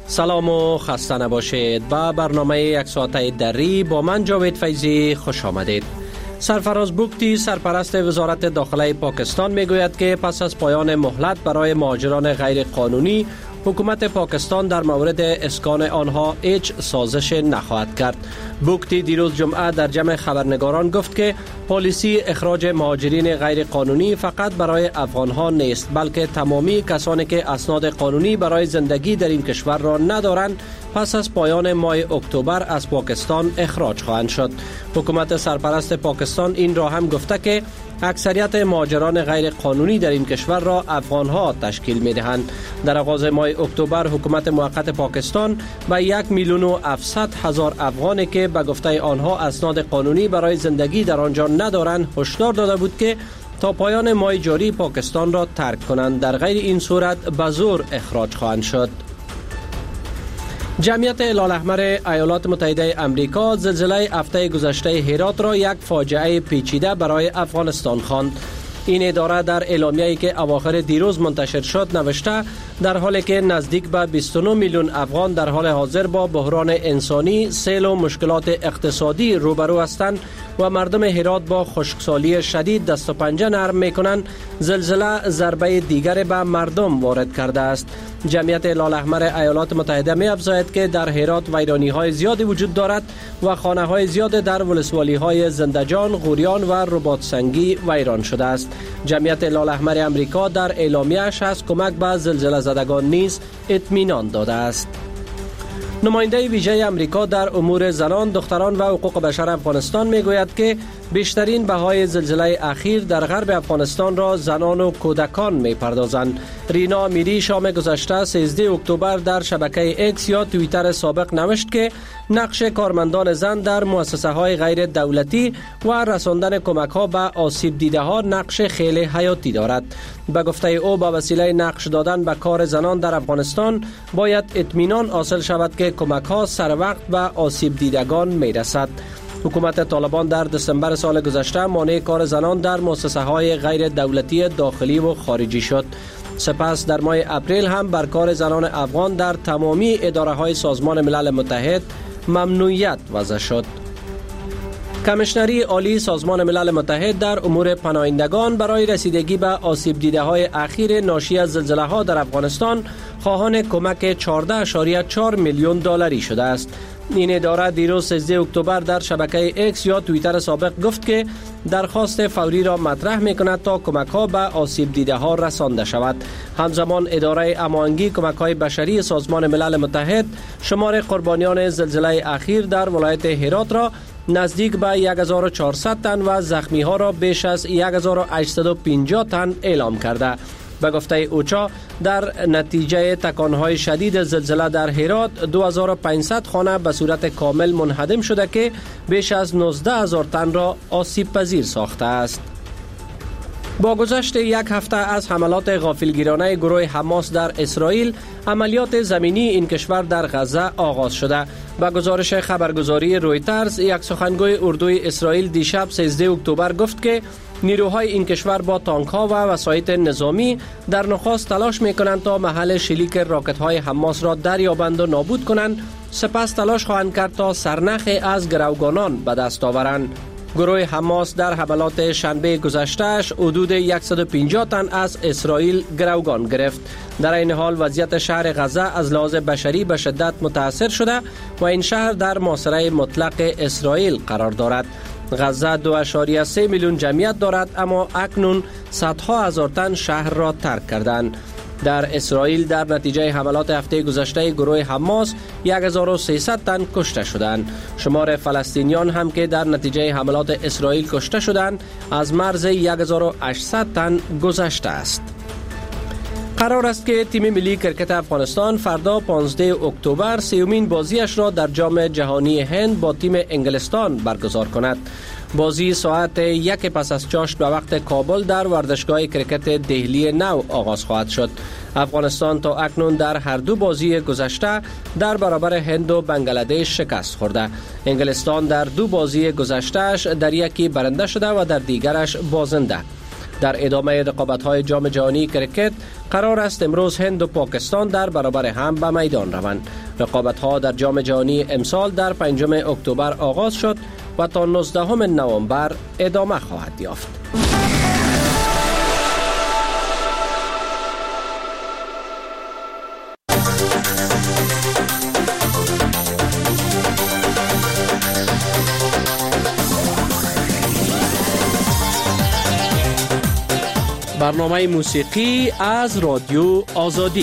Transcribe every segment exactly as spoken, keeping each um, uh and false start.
سلام و خسته نباشید. با برنامه یک ساعته دری با من جاوید فیضی خوش آمدید. سرفراز بوگتی سرپرست وزارت داخله پاکستان میگوید که پس از پایان مهلت برای مهاجران غیر قانونی، حکومت پاکستان در مورد اسکان آنها هیچ سازش نخواهد کرد. بوگتی دیروز جمعه در جمع خبرنگاران گفت که پالیسی اخراج مهاجرین غیر قانونی فقط برای افغانها نیست، بلکه تمامی کسانی که اسناد قانونی برای زندگی در این کشور را ندارند پس از پایان ماه اکتبر از پاکستان اخراج خواهند شد. حکومت سرپرست پاکستان این را هم گفته که اکثریت مهاجران غیر قانونی در این کشور را افغانها تشکیل می دهند. در آغاز ماه اکتبر حکومت موقت پاکستان به یک میلیون و هفتصد هزار افغانی که به گفته آنها اسناد قانونی برای زندگی در آنجا ندارند هشدار داده بود که تا پایان ماه جاری پاکستان را ترک کنند، در غیر این صورت به زور اخراج خواهند شد. جمعیت هلال احمر ایالات متحده آمریکا زلزله هفته گذشته هرات را یک فاجعه پیچیده برای افغانستان خواند. این اداره در اعلامیه‌ای که اواخر دیروز منتشر شد نوشته در حالی که نزدیک به بیست و نه میلیون افغان در حال حاضر با بحران انسانی، سیل و مشکلات اقتصادی روبرو هستند و مردم هرات با خشکسالی شدید دست و پنجه نرم میکنند، زلزله ضربه دیگر به مردم وارد کرده است. جمعیت هلال احمر ایالات متحده می افزاید که در هرات ویرانی های زیادی وجود دارد و خانه های زیاد در ولسوالی های زندجان، غوریان و رباط سنگی ویران شده است. جمعیت هلال احمر امریکا در اعلامیه‌اش از کمک به زلزله زدگان نیز اطمینان داده است. نماینده ویژه امریکا در امور زنان، دختران و حقوق بشر افغانستان میگوید که بیشترین بهای زلزله اخیر در غرب افغانستان را زنان و کودکان میپردازند. رینا میری شام گذشته سیزده اکتبر در شبکه ایکس یا توییتر سابق نوشت که نقش کارمندان زن در مؤسسه های غیر دولتی و رساندن کمک ها به آسیب دیده ها نقش خیلی حیاتی دارد. به گفته او با وسیله نقش دادن به کار زنان در افغانستان باید اطمینان حاصل شود که کمک ها سر وقت به آسیب دیدگان میرسد. حکومت طالبان در دسامبر سال گذشته مانع کار زنان در مؤسسه های غیر دولتی داخلی و خارجی شد. سپس در ماه اپریل هم بر کار زنان افغان در تمامی اداره های سازمان ملل متحد ممنوعیت وضع شد. کمیشنری عالی سازمان ملل متحد در امور پناهندگان برای رسیدگی به آسیب دیده های اخیر ناشی از زلزله ها در افغانستان خواهان کمک چهارده اشاریه چهار میلیون دلاری شده است. این اداره دیروز سیزده اکتبر در شبکه ایکس یا توییتر سابق گفت که درخواست فوری را مطرح می‌کند تا کمک ها به آسیب دیده ها رسانده شود. همزمان اداره هماهنگی کمک های بشری سازمان ملل متحد شمار قربانیان زلزله اخیر در ولایت هرات را نزدیک به هزار و چهارصد تن و زخمی ها را بیش از هزار و هشتصد و پنجاه تن اعلام کرده. به گفته اوچا در نتیجه تکانهای شدید زلزله در هرات دو هزار و پانصد خانه به صورت کامل منهدم شده که بیش از نوزده هزار تن را آسیب پذیر ساخته است. با گذشت یک هفته از حملات غافلگیرانه گروه حماس در اسرائیل، عملیات زمینی این کشور در غزه آغاز شده. با گزارش خبرگزاری رویترز، یک سخنگوی اردوی اسرائیل دیشب سیزده اکتبر گفت که نیروهای این کشور با تانک ها و وسایط نظامی در نخست تلاش می کنند تا محل شلیک راکت های حماس را دریابند و نابود کنند، سپس تلاش خواهند کرد تا سرنخی از گروگانان به دست آورند. گروه حماس در حملات شنبه گذشتهش حدود صد و پنجاه تن از اسرائیل گروگان گرفت. در این حال وضعیت شهر غزه از لحاظ بشری به شدت متاثر شده و این شهر در محاصره مطلق اسرائیل قرار دارد. غزه دو اشاریه سه میلیون جمعیت دارد، اما اکنون صدها هزار تن شهر را ترک کردند. در اسرائیل در نتیجه حملات هفته گذشته گروه حماس هزار و سیصد تن کشته شدند. شمار فلسطینیان هم که در نتیجه حملات اسرائیل کشته شدند از مرز هزار و هشتصد تن گذشته است. قرار است که تیم ملی کرکت افغانستان فردا پانزده اکتبر سیومین بازیش را در جام جهانی هند با تیم انگلستان برگزار کند. بازی ساعت یک پس از چاشت به وقت کابل در ورزشگاه کرکت دهلی نو آغاز خواهد شد. افغانستان تا اکنون در هر دو بازی گذشته در برابر هند و بنگلادش شکست خورده. انگلستان در دو بازی گذشتهش در یکی برنده شده و در دیگرش بازنده. در ادامه رقابت‌های جام جهانی کرکت قرار است امروز هند و پاکستان در برابر هم به میدان روند. رقابت‌ها در جام جهانی امسال در پنجم اکتبر آغاز شد و تا نوزدهم نوامبر ادامه خواهد یافت. برنامه موسیقی از رادیو آزادی.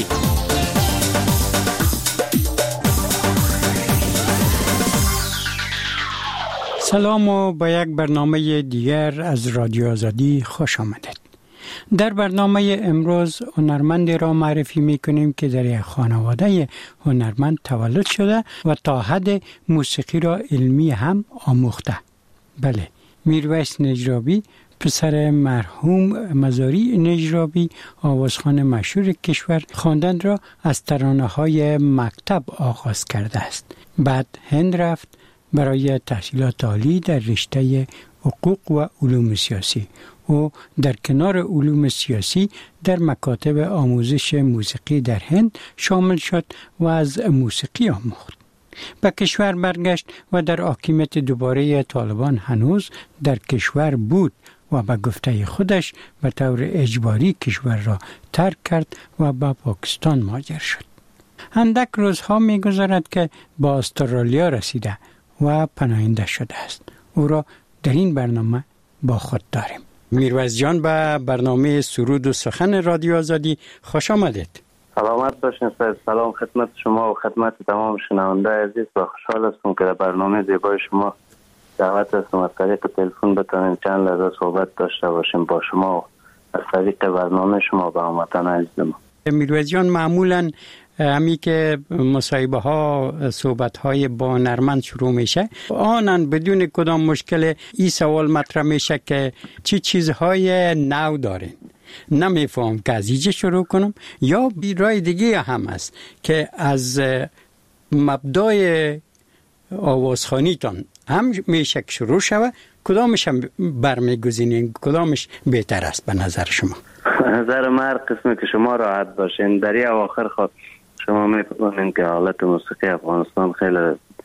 سلام و با یک برنامه دیگر از رادیو آزادی خوش آمدید. در برنامه امروز هنرمندی را معرفی می‌کنیم که در یک خانواده هنرمند تولد شده و تا حد موسیقی را علمی هم آموخته. بله، میرویس نجرابی پسر مرحوم مزاری نجرابی، آوازخوان مشهور کشور، خواندن را از ترانه‌های مکتب آغاز کرده است. بعد هند رفت برای تحصیلات عالی در رشته حقوق و علوم سیاسی. او در کنار علوم سیاسی در مکاتب آموزش موسیقی در هند شامل شد و از موسیقی آموخت. به کشور برگشت و در حاکمیت دوباره طالبان هنوز در کشور بود و به گفته خودش به طور اجباری کشور را ترک کرد و به پاکستان مهاجر شد. اندک روزها می گذرد که با استرالیا رسیده و پناهنده شده است. او را در این برنامه با خود داریم. میرویس جان، به برنامه سرود و سخن رادیو آزادی خوش آمدید. سلامت باشین. سلام خدمت شما و خدمت تمام شنونده عزیز و خوشحال هستم که در برنامه زیبای شما دعوت هستم از طریق تلفن بتونیم چند لحظه صحبت داشته باشیم با شما و از طریق برنامه شما با هموطنان عزیزم. میرویس جان، معمولاً همی که مصاحبه ها صحبت های با هنرمند شروع میشه، آنن بدون کدام مشکل این سوال مطرح میشه که چی چیزهای نو دارین. نمیفهم که از اینجا شروع کنم یا رای دیگه هم است که از مبدای آوازخوانیتان هم میشه شروع شود. کدامش هم برمیگزینین؟ کدامش بهتر است به نظر شما؟ نظر من هر قسمی که شما راحت باشین. در این اواخر خود شما می‌فهمین که حالت موسیقی افغانستان خیلی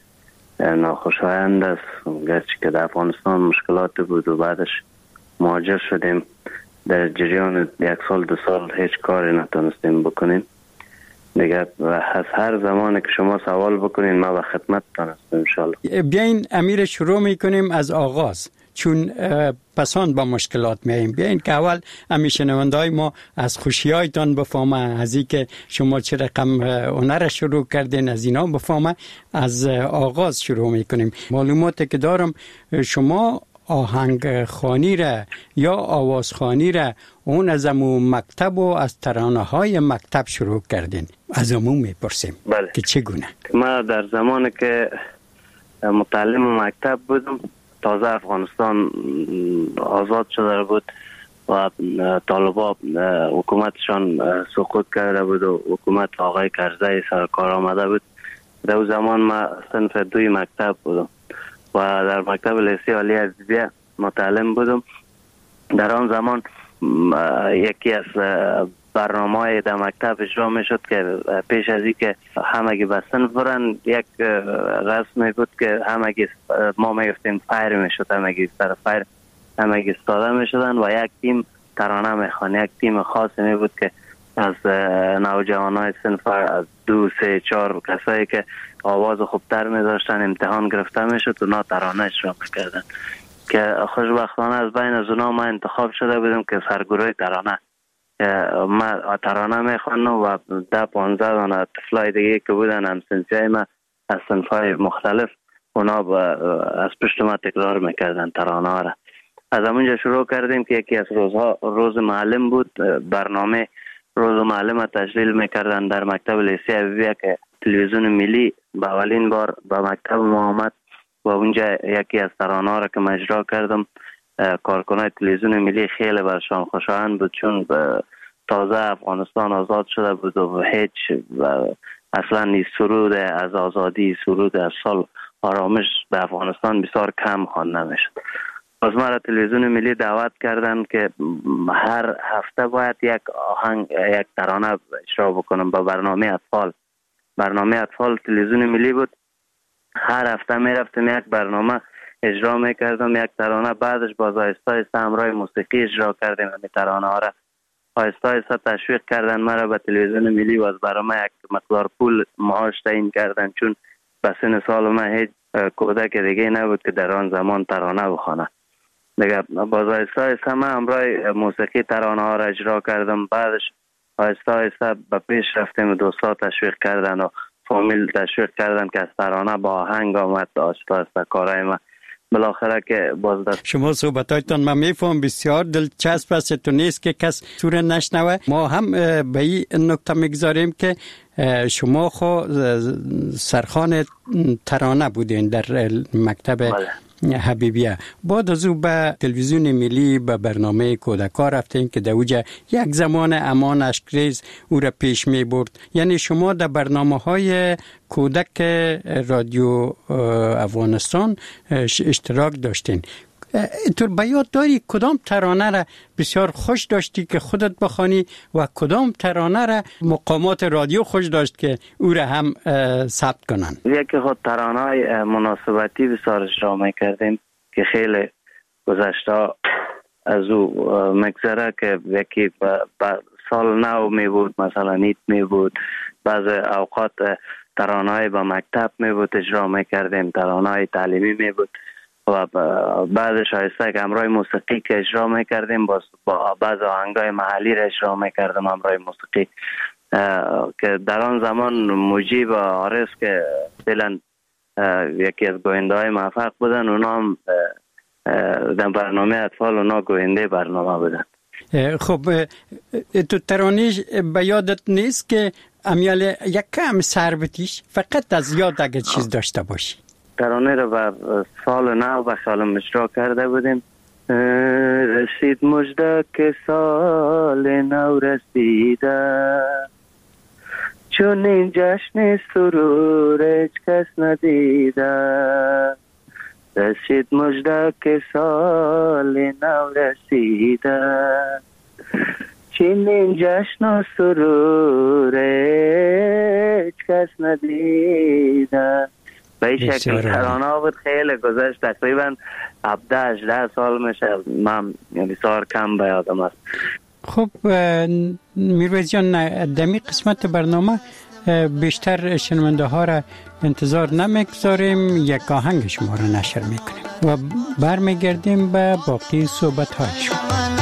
ناخوشایند است، گرچه که در افغانستان مشکلات بود و بعدش مهاجر شدیم. در جریان یک سال دو سال هیچ کاری نتونستیم بکنیم دیگه. از هر زمانی که شما سوال بکنین ما به خدمت تانستیم انشالله. بیاین امیر شروع میکنیم از آغاز، چون پسان با مشکلات میاییم. بیاین که اول همیشه نوندهای ما از خوشیایتان بفهمه، از این که شما چه رقم هنر شروع کردین از اینا بفهمه. از آغاز شروع میکنیم. معلوماتی که دارم شما آهنگ خوانی را یا آواز خوانی را اون از امون مکتب و از ترانه های مکتب شروع کردین. از امون میپرسیم بله. که چگونه؟ ما در زمانی که متعلم مکتب بودم، تازه افغانستان آزاد شده بود و طالبان حکومتشان سقوط کرده بود و حکومت آقای کرزی سرکار آمده بود. در اون زمان ما صنف دوی مکتب بودم و در مکتب لیسه عالی ادبیه متعلم بودم. در آن زمان یکی از برنامه‌های در مکتب اجرا میشد که پیش از این که همگی به صنف برن، یک رسمی بود که همگی ما میگفتیم فایر میشد، همگی سر فایر همگی استاده میشدن و یک تیم ترانه میخوان. یک تیم خاصی می بود که از نوجوانای صنف، از دو سه چهار کسایی که آواز خوبتر می داشتن امتحان گرفته می شد و نا ترانه اجرا میکردن که خوشبختانه از بین از اونا ما انتخاب شده بودم که سرگروه ترانه ما ترانه میخوانم و ده پانزده دانه طفلای دیگه که بودن همسنفیای ما از صنفای مختلف، اونا از پشت ما تکرار میکردن ترانه ها را. از همونجا شروع کردیم که یکی از روزها روز معلم بود. برنامه روز معلم تشکیل میکردن در مکتب لیسه ابویه که تلویزیون ملی با اولین بار با مکتب ما آمد و اونجا یکی از ترانه را که من اجرا کردم کارکنای تلویزیون ملی خیلی برشان خوشایند بود، چون تازه افغانستان آزاد شده بود و هیچ اصلا این سرود از آزادی، سرود از سال آرامش به افغانستان بسیار کم خوانده میشد باز ما را تلویزیون ملی دعوت کردن که هر هفته باید یک آهنگ یک ترانه اجرا بکنم با برنامه اطفال. برنامه اطفال تلویزیون ملی بود. هر هفته می رفتم یک برنامه اجرا می کردم، یک ترانه. بعدش باز آهسته آهسته همراه موسیقی اجرا کردیم. همین ترانه ها را آهسته آهسته تشویق کردن مرا به تلویزیون ملی و از برای من یک مقدار پول معاش تعیین کردن، چون به سن سال من هیچ کودک دیگه نبود که در آن زمان ترانه بخوانه. دیگه باز آهسته آهسته من همراه موسیقی ترانه ها را اجرا کردم. بعدش آهسته آهسته به پیش رفتیم و دوستا تشویق کردن و فامیل تشویق کردن که از ترانه با آهنگ آمد. آهسته آهسته کارهای من بالاخره که باز دست. شما صحبتایتان من میفهم بسیار دلچسب است، تو نیست که کس سور نشنوه. ما هم به این نکته میگذاریم که شما خو سرخوان ترانه بودین در مکتب بله. حبیبیه. بعد از او به تلویزیون ملی به برنامه کودکا رفتین که در اوجه یک زمان امان اشکریز او را پیش می برد. یعنی شما در برنامه های کودک رادیو افغانستان اشتراک داشتین. تو بیاد داری کدام ترانه را بسیار خوش داشتی که خودت بخوانی و کدام ترانه را مقامات رادیو خوش داشت که او را هم ثبت کنن؟ یکی خود ترانه های مناسبتی بسیار اجرا میکردیم که خیلی گذشته از او مگذره، که یکی سال نو می بود، مثلا نیت می بود، بعض اوقات ترانه های با مکتب می بود اجرا میکردیم، ترانه های تعلیمی می بود و بعدش آهسته که همراه موسیقی که اجرا میکردیم با بعض آهنگای محلی را اجرا میکردم همراه موسیقی که در آن زمان مجیب و عارف که فعلا یکی از گوینده های موفق بودن، اونا هم در برنامه اطفال اونا گوینده برنامه بودن. خب تو ترانه به یادت نیست که امیال یک کم سر بتیش فقط از یاد اگه چیز داشته باشی؟ ترانه رو به سال نو به خیالم اجرا کرده بودیم. رسید مژده که سال نو رسیده، چون این جشن سرور هیچ کس ندیده. رسید مژده که سال نو رسیده، چون این جشن و سرور هیچ کس ندیده. به این شکل ترانه بود. خیلی گذشت، تقریبا هفده هجده سال میشه، من بسیار کم به یادم است. خب میرویز جان، دمی قسمت برنامه بیشتر شنونده ها را انتظار نمیگذاریم، یک آهنگ شما را نشر میکنیم و برمیگردیم به باقی صحبت های شما.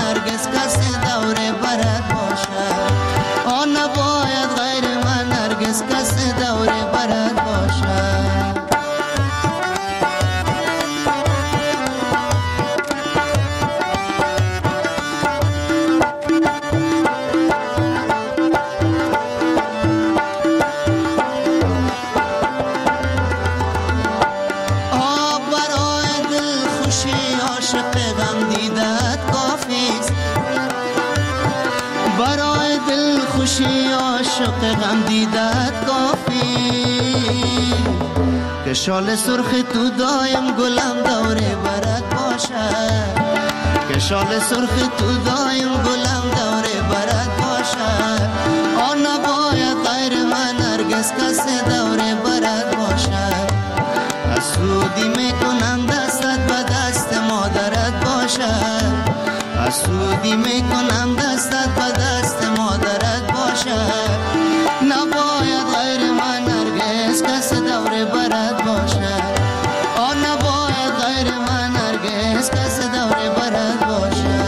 غم دیدت کافی که شال سرخ تو دایم گلم دوره برات باشه، که شال سرخ تو دایم گلم دوره برات باشه. آن نباید غیر من هرگز کس دوره برات باشه. حسودی میکنم دستت به دست مادرت باشه، حسودی میکنم دستت به دست مادرت باشه. نباید غیر من هرگز کس دوره برات باشه. آن نباید غیر من هرگز کس دوره برات باشه.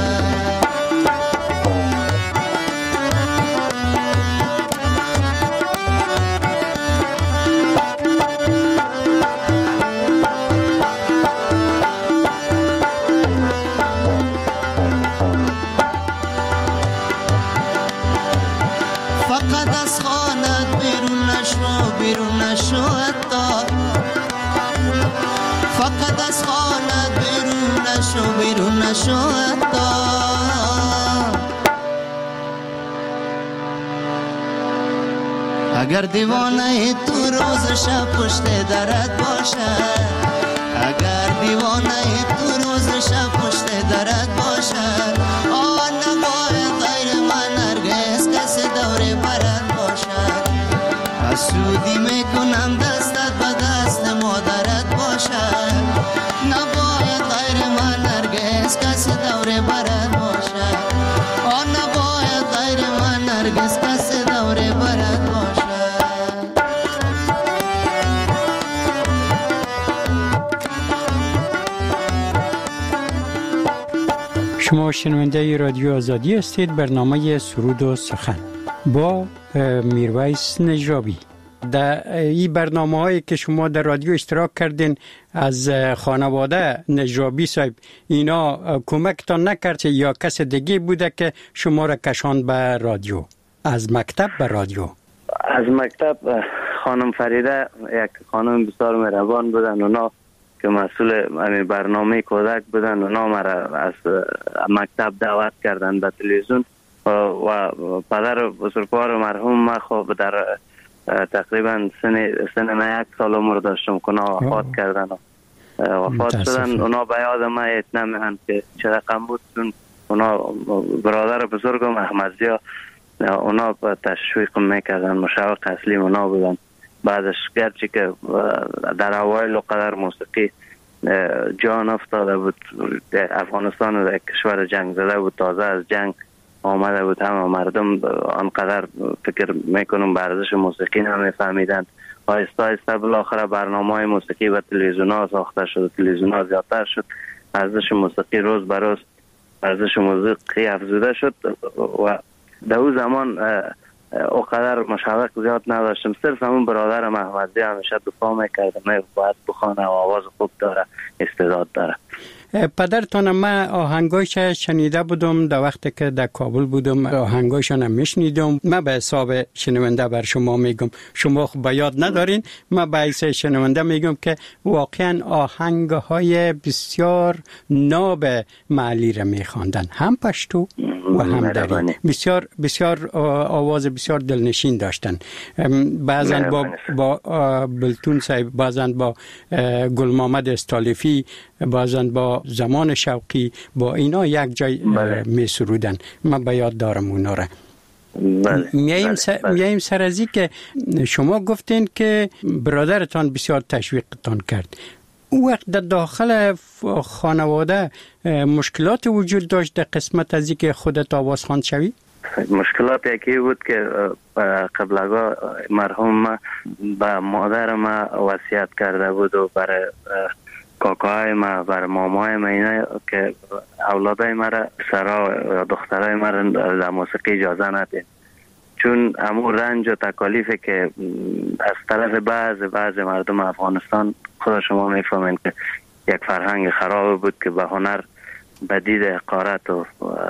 فقط از خانت بیرون نشو، بیرون نشو حتی. فقط از خانت بیرون نشو، بیرون نشو حتی. اگر دیوانه تو روز شب پشت درت باشه، اگر دیوانه تو روز شب مادرت باشد. آن نباید غیر من هرگز کسی دور برت باشد. حسودی میکنم دستت به دست مادرت باشد. نباید غیر من هرگز کسی دور برت باشد. آن نباید غیر من هرگز کسی دور برت باشد. شما شنونده رادیو آزادی هستید. برنامه سرود و سخن با میرویس نجابی. در این برنامه هایی که شما در رادیو اشتراک کردین از خانواده نجابی صاحب، اینا کمکتان نکرد یا کس دیگه بوده که شما را کشاند به رادیو؟ از مکتب به رادیو؟ از مکتب خانم فریده یک خانم بسیار مهربان بودن، اونا که مسئول برنامه کودک بودن، اونا مرا از مکتب دعوت کردن به تلویزیون و پدر بزرگوار مرحوم ما خب در تقریبا سن سن یک سال عمر داشتم که اونا وفات کردن و وفات شدن. اونا به یاد ما اتنا میهن که چه رقم بود، چون اونا برادر بزرگم احمدزیا اونا تشویق میکردن، مشوق اصلی اونا بودن. بعدش گرچه که در اوایل قدر موسیقی جان افتاده بود، افغانستان در کشور جنگ زده بود، تازه از جنگ آمده بود، همه مردم آنقدر فکر میکنم به ارزش موسیقی نمیفهمیدند. آهسته آهسته بالاخره برنامه‌های موسیقی و تلویزیون ها ساخته شد، تلویزیون ها زیادتر شد، ارزش موسیقی روز به روز ارزش موسیقی افزوده شد و در اون زمان اوقدر مشوق زیاد نداشتم. صرف همون برادرم احمدی همیشه دفاع میکرده، می باید بخونه و آواز خوب داره، استعداد داره. پدرتان ما آهنگایش شنیده بودم در وقتی که در کابل بودم، آهنگایشان هم میشنیدم. من به حساب شنونده بر شما میگم، شما خب به یاد ندارین، من به حساب شنونده میگم که واقعا آهنگهای بسیار ناب معلی را میخواندن، هم پشتو و هم دری، بسیار بسیار آواز بسیار دلنشین داشتن. بعضن با با بلتون صاحب، بعضن با گل محمد استالفی، بعضن با زمان شوقی، با اینا یک جای می سرودن. من به یاد دارم اونا را. میاییم سر, میاییم سر ازی که شما گفتین که برادرتان بسیار تشویقتان کرد. او وقت در داخل خانواده مشکلات وجود داشت در قسمت ازی که خودت آواز خواند شوی؟ مشکلات یکی بود که قبل از مرحوم به مادر ما وصیت کرده بود و برای کاکاهای ما، برای مامای ما، اینا که اولادای ما را، سرا یا دخترای ما را در موسیقی اجازه ندید، چون امور رنج و تکالیفی که از طرف بعض بعض مردم افغانستان، خود شما میفهمین که یک فرهنگ خراب بود که به هنر به دید حقارت و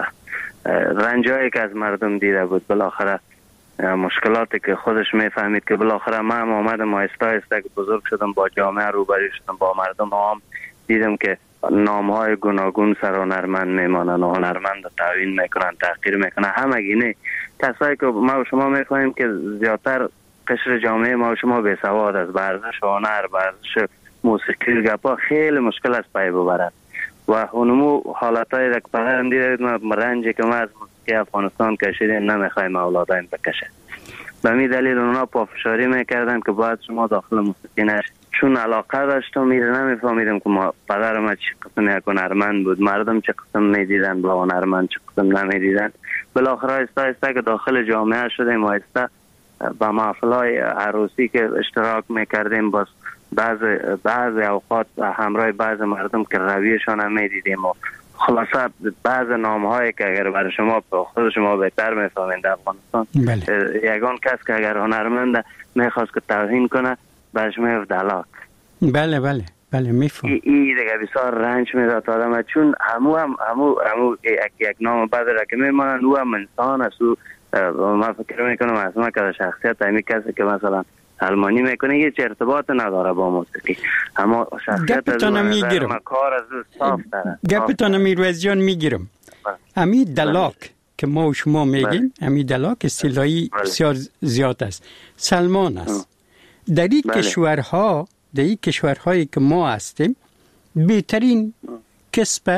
رنجایی که از مردم دیده بود، بالاخره مشکلاتی که خودش میفهمید که بالاخره من هم آمدم آهسته آهسته که بزرگ شدم، با جامعه روبرو شدم، با مردم هم دیدم که نامهای گوناگون سر هنرمند میمانن و هنرمند تعیین میکنن، تحقیر میکنن. همگینه کسایی که ما و شما میفهمیم که زیادتر قشر جامعه ما و شما بی‌سواد از ورزش هنر، ورزش موسیقی و گپا خیلی مشکل است پی ببرد و اونمو حالتای که پدرم دیدید ما رنجی که ما از موسیقی افغانستان کشیدیم نمیخوایم اولادایم بکشه. به می دلیل اونا پافشاری میکردن که باید شما داخل موسیقی نشید. چون علاقه داشتم میره نمیفهمیدم که ما پدر ما چه قسم یک هنرمند بود، مردم چه قسم میدیدن با هنرمند، چه قسم نمیدیدن. بالاخره آهسته آهسته که داخل جامعه شدیم، آهسته با محفلای عروسی که اشتراک میکردیم، باز بعض بعض اوقات همراه بعض مردم که رویشان هم میدیدیم و خلاصه بعض نامهایی که اگر برای شما خود شما بهتر میفهمید در افغانستان، یگان کس که اگر هنرمند میخواست که توهین کنه برش میفت دلاک. بله بله بله میفهم. این ای دیگه بسیار رنج میداد آدم، چون همو هم همو همو یک یک نام بعد را که میمانند او هم انسان است. من فکر میکنم از ما که شخصیت همی کسی که مثلا المانی میکنه هیچ ارتباط نداره با موسیقی، اما شخصیت از اون کار از او صاف داره. گپتان میرویس جان میگیرم. امی دلاک که ما و شما میگیم، امی دلاک اصطلاحی بسیار زیاد است. سلمان است. در این کشورها، در این کشورهایی که ما هستیم، بهترین کسب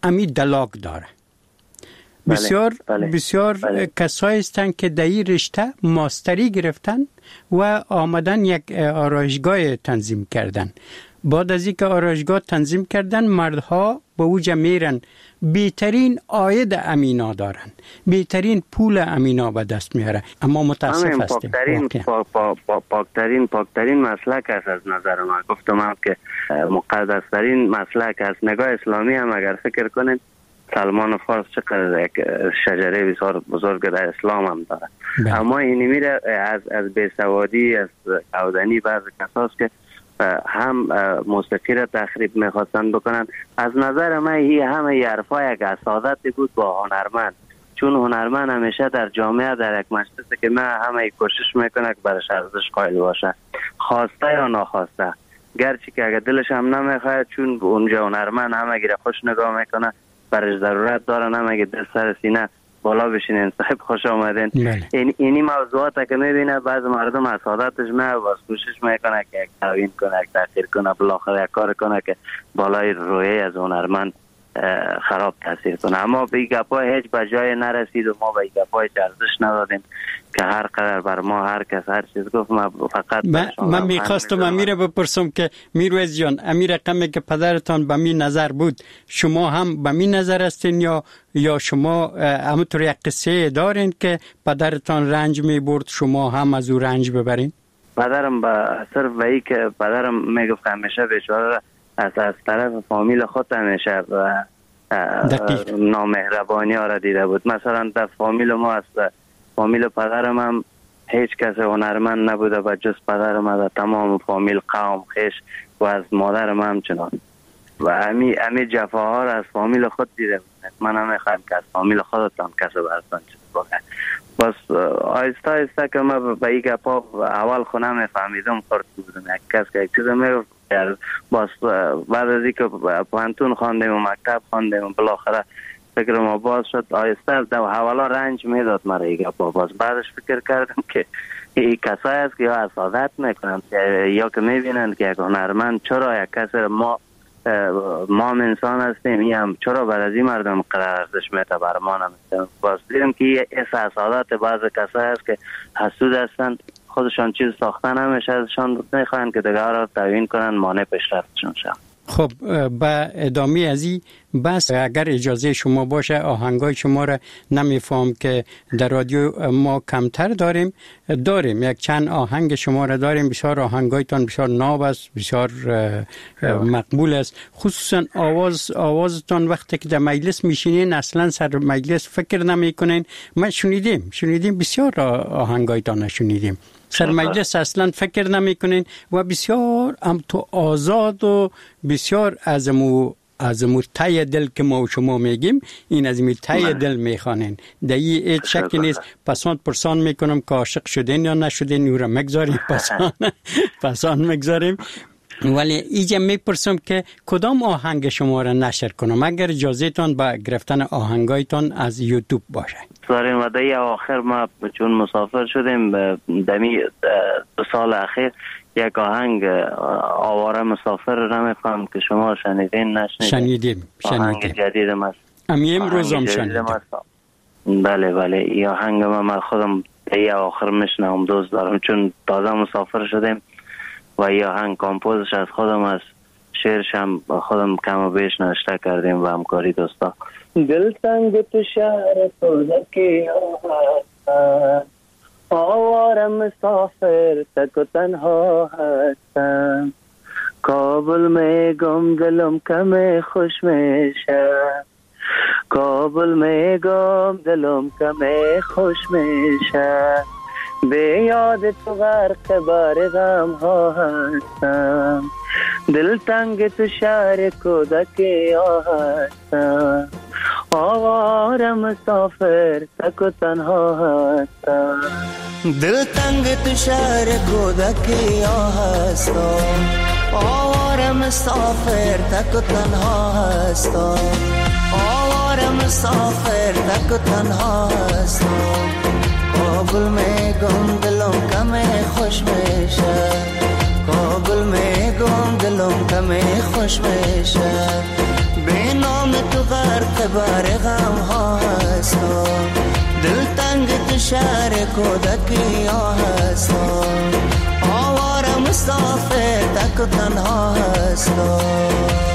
امی دلاک داره. بسیار بله. بسیار بله. کسایی هستند که در این رشته ماستری گرفتن و آمدن یک آرایشگاه تنظیم کردن. بعد از اینکه آرایشگاه تنظیم کردن، مردها به اوجا میرن، بهترین عاید امینا دارن، بهترین پول امینا به دست میاره. اما متاسف هستیم پاکترین پا پا پا پاکترین پاکترین مسلک است از نظر من. گفتم هم که مقدسترین مسلک است. نگاه اسلامی هم اگر فکر کنید، سلمان فارس چقدر یک شجره بسیار بزرگ در اسلام هم داره. بله. اما این میره از از بیسوادی، از کودنی بعض کساست که هم موسیقی را تخریب میخواستن بکنن. از نظر من این همه یه حرفا یک اسادتی بود با هنرمند، چون هنرمند همیشه در جامعه در یک مجلس که من همه کوشش میکنه که برش ارزش قائل باشه، خواسته یا ناخواسته، گرچه که اگر دلش هم نمیخواد، چون اونجا هنرمند همه گیره خوش نگاه میکنه، برش ضرورت داره همه دل سر سینه بالا بشینین صاحب خوش آمدین. این اینی موضوعات که میبینه بعض مردم اسادتش نه باز کوشش میکنه که یک تعوین کنه، یک تاخیر کنه، بالاخره یک کار کنه که بالای روحی از هنرمند خراب تاثیر کنه. اما به این گپای هیچ بجای نرسید و ما به این گپای ارزش ندادیم که هر قدر بر ما هر کس هر چیز گفت. ما فقط من, من میخواستم امیر بپرسم که میرویز جان، امیر رقمی که پدرتان به می نظر بود، شما هم به می نظر هستین یا یا شما همونطور یک قصه دارین که پدرتان رنج میبرد شما هم از او رنج ببرین؟ پدرم با صرف به ای که پدرم میگفت همیشه بیچاره از از طرف فامیل خود همیشه نامهربانی ها را دیده بود. مثلا در فامیل ما از فامیل پدرم هم هیچ کس هنرمند نبوده و جز پدرم از تمام فامیل قوم خیش و از مادرم هم چنان و امی امی جفاها را از فامیل خود دیده بود. من هم میخوایم که از فامیل خودتان کسی برستان چیز بگه. بس آیسته آیسته که من به این گپا اول خونه میفهمیدم خورد بودم یک کس که یک چیز میگفت. باز بعد از اینکه پانتون خواندیم و مکتب خواندیم و بالاخره فکر ما باز شد، آیسته در حوالا رنج میداد مرا این گپا. باز بعدش فکر کردم که این کسایی است که یا اسادت میکنن یا که میبینن که یک هنرمند چرا یک کس ما ما انسان هستیم این هم چرا بر از این مردم قرار ارزش میده بر ما نمیده. باز دیدم که این اسادت بعض کسایی است که حسود هستند، خودشان چیز ساختن همیشه ازشان میخواین که دیگه را تعیین کنن مانع پیشرفتشون شد. خب با ادامه از این بس اگر اجازه شما باشه آهنگای شما را نمیفهم که در رادیو ما کمتر داریم داریم یک چند آهنگ شما را داریم. بسیار آهنگایتان بسیار ناب است، بسیار مقبول است، خصوصا آواز آوازتان وقتی که در مجلس میشینین اصلا سر مجلس فکر نمی کنین. ما شنیدیم شنیدیم بسیار آهنگایتان شنیدیم سر مجلس اصلا فکر نمی کنین و بسیار هم تو آزاد و بسیار از مو از مو تای دل که ما و شما میگیم این از می تای دل میخوانین. در این هیچ شکی نیست. پسان پرسان میکنم که عاشق شدین یا نشدین او را مگذاریم پسان پسان مگذاریم. ولی اینجا میپرسم که کدام آهنگ شما را نشر کنم اگر اجازه تان با گرفتن آهنگایتان از یوتیوب باشه. سواری مده آخر ما چون مسافر شدیم دمی دو سال اخیر یک آهنگ آواره مسافر را نمیفهم که شما شنیدین نشنیدین؟ شنیدیم شنیدیم. آهنگ جدید ما امی امروز هم شنیدیم. بله بله این آهنگ ما من خودم ای آخر میشنم دوست دارم چون تازه مسافر شدیم و این آهنگ کامپوزش از خودم است، شعرش هم خودم کم و بیش نوشته کردیم و همکاری دوستا. دل تنگ تو شهر سودکی هستم، آواره مسافر تک و تنها هستم، کابل می گم دلم کم خوش میشه، کابل می گم دلم کم خوش میشه، به یاد تو غرق بار غم ها هستم، دل تنگ تو شهر کودکی ها هستم، آواره مسافر تک و تنها هستم، دل تنگ تو شهر کودکی ها هستم، آواره مسافر تک و تنها هستم، آواره مسافر تک و تنها هستم، کابل میں گم دلوں کا میں خوش میشہ، کابل میں گم دلوں کا میں خوش میشہ، به نام تو غرق بر غم ها هستم، دل تنگ تو شهر کودکی ها هستم، آواره مسافر تک و تنها هستم.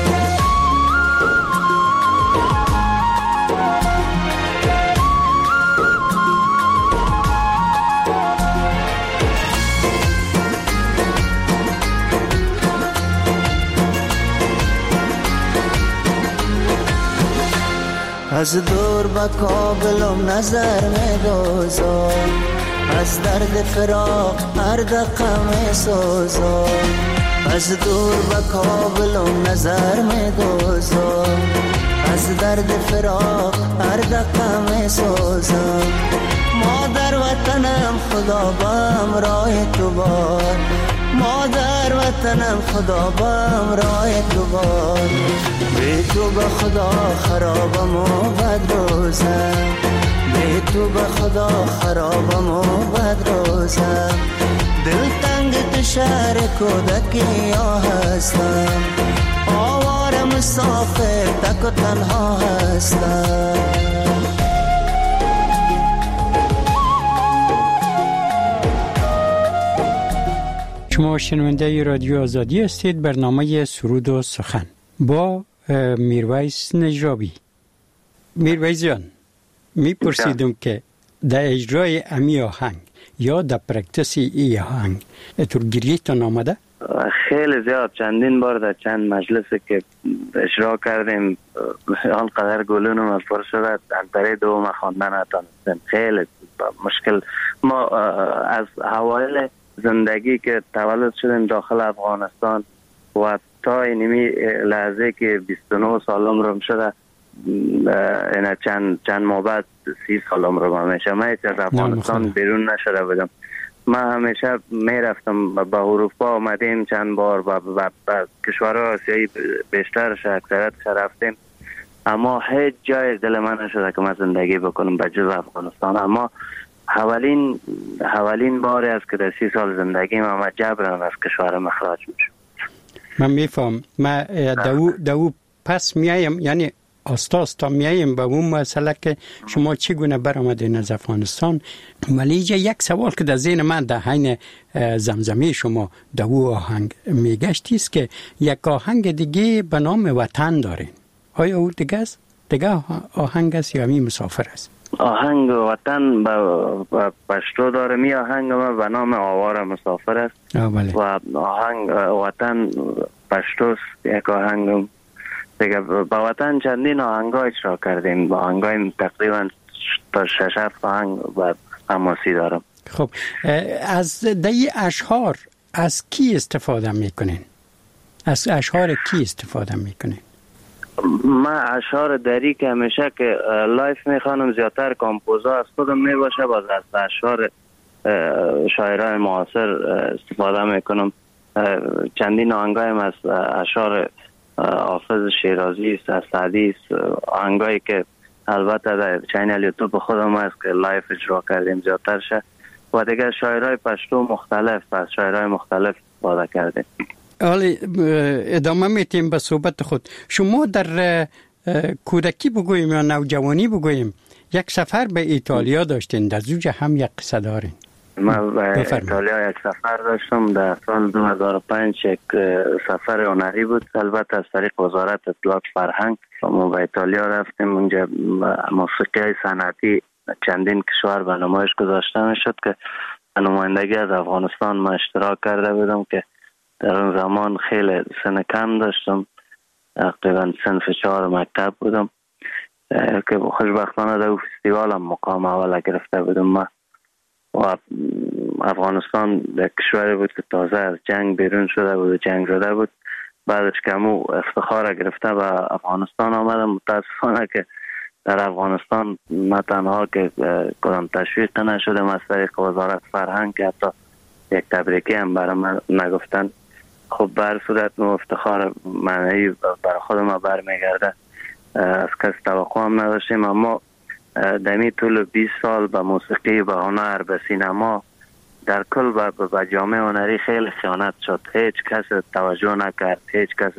از دور با کابلم نظر می دوزم، از درد فراق هر دقم می سوزم، از دور با کابلم نظر می دوزم، از درد فراق هر دقم می سوزم. مادر وطنم خدا بام راه تو بار، مادر وطنم خدا بام راه تو بار، بی تو به خدا خرابم و بد روزم، بی تو به خدا خرابم و بد روزم. دل تنگ تو شهر کودکی ها هستم، آواره مسافر تک و تنها هستم. شما شنونده رادیو آزادی هستید. برنامه سرود و سخن با میرویس نجابی. میرویس جان، میپرسیدم که در اجرای امی آهنگ یا در پرکتسی ای آهنگ اتور گریتان آمده؟ خیلی زیاد، چندین بار در چند مجلسی که اجرا کردیم آنقدر گلونم از پر شده انتره دوم خواندن نتانستیم. خیلی مشکل. ما از حوایل زندگی که تولد شدیم داخل افغانستان و تا اینمی لحظه که بیست و نه سالم رو شده، این چند چند ماه بعد سی سالم رو همیشه من هیچ از افغانستان بیرون نشده بودم. من همیشه میرفتم به اروپا، آمدیم چند بار و به کشورهای آسیایی بیشترش اکثرتش رفتیم، اما هیچ جای دل من نشده که من زندگی بکنم به جز افغانستان. اما اولین اولین باری است که در سی سال زندگی من ما جبران از کشورم اخراج میشم. من میفهم. من دو دو پس میایم، یعنی آستا آستا میایم به اون مسئله که شما چگونه برآمدین از افغانستان. ولی یک سوال که در ذهن من در حین زمزمه شما دو آهنگ میگشتی است که یک آهنگ دیگه به نام وطن دارین. آیا او دیگه است؟ دیگه آهنگ است یا می مسافر است؟ آهنگ وطن با پشتو داره. می آهنگ ما به نام آواره مسافر است و آهنگ وطن پشتوست. یک آهنگ دیگه با وطن چندین آهنگ ها اجرا کردیم، با آهنگ های تقریبا تا شش هفت آهنگ و حماسی دارم. خب از دی اشعار از کی استفاده میکنین؟ از اشعار کی استفاده میکنین؟ من اشعار دری که همیشه که لایف میخوانم زیادتر کامپوزا از خودم میباشه، باز از اشعار شاعران معاصر استفاده میکنم. چندین آهنگایم از اشعار حافظ شیرازی است، از سعدی است، آهنگایی که البته در چینل یوتیوب خودم هست که لایف اجرا کردیم زیادتر شه و دیگه شاعرای پشتو مختلف از شاعرای مختلف استفاده کردیم. حالا ادامه میتیم به صحبت خود. شما در کودکی بگوییم یا نوجوانی بگوییم یک سفر به ایتالیا داشتین، در زوج هم یک قصه دارین. من به ایتالیا یک سفر داشتم در سال دو هزار و پنج. یک سفر هنری بود، البته از طریق وزارت اطلاعات فرهنگ. ما به ایتالیا رفتیم، اونجا موسیقی های سنتی چندین کشور به نمایش گذاشته میشد که نمایندگی از افغانستان ما اشتراک کرده بودم که در اون زمان خیلی سن کم داشتم، تقریبا صنف چهار مکتب بودم که خوشبختانه در اون فستیوال هم مقام اول گرفته بودم. ما و افغانستان در کشوری بود که تازه از جنگ بیرون شده بود و جنگ شده بود. بعدش که همو افتخار گرفته به افغانستان آمدم. متاسفانه که در افغانستان نه تنها که کدام تشویق نشدم از طریق وزارت فرهنگ که حتی یک تبریکی هم برای من نگفتن. خب بر صورت نو افتخار معنی برای خود ما برمیگرده، از کس توقع هم نداشتیم. اما دمی طول بیست سال به موسیقی، به هنر، به سینما در کل به جامعه هنری خیلی خیانت شد. هیچ کس توجه نکرد، هیچ کس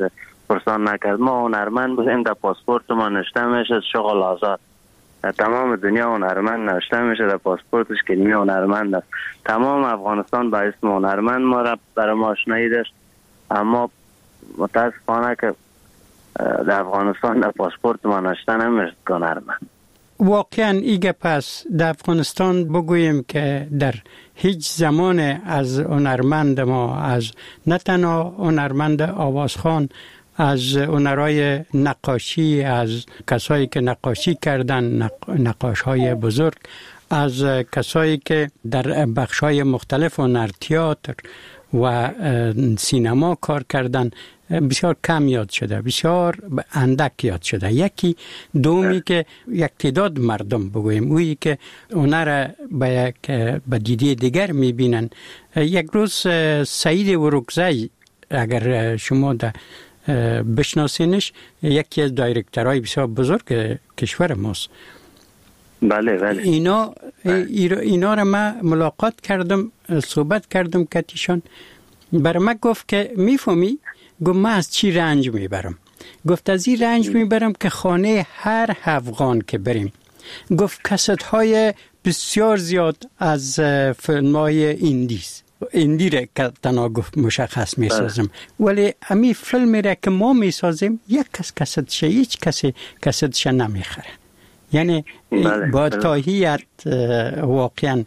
پرسان نکرد. ما هنرمند بودیم، در پاسپورت ما نوشته میشه شغل آزاد. در تمام دنیا هنرمند نوشته میشه در پاسپورتش کلمه هنرمند است. تمام افغانستان با اسم هنرمند ما را برای ما آشنایی داشت، اما متاسفانه که در افغانستان در پاسپورت ما نوشته نمیشه هنرمند. واقعا ایگه پس در افغانستان بگوییم که در هیچ زمان از هنرمند ما، از نه تنها هنرمند آوازخوان، از هنرهای نقاشی، از کسایی که نقاشی کردن، نقاش های بزرگ، از کسایی که در بخش های مختلف هنر، تئاتر و سینما کار کردن، بسیار کم یاد شده، بسیار اندک یاد شده. یکی دومی که یک تعداد مردم بگویم اویی که هنر به یک به دیده دیگر میبینن. یک روز سعید ورکزی، اگر شما در بشناسینش، یکی از دایرکترهای بسیار بزرگ کشور ماست. بله بله. اینا اینا را من ملاقات کردم، صحبت کردم کتیشان. برای من گفت که میفهمی؟ گفت من از چی رنج میبرم؟ گفت از این رنج میبرم که خانه هر افغان که بریم، گفت کست های بسیار زیاد از فیلم های ایندیست ایندی را که تنها گفت مشخص می سازم، ولی امی فیلمی را که ما می سازیم یک کس کسدشه، هیچ کسی کسدشه نمی خره. یعنی با تاهیت واقعا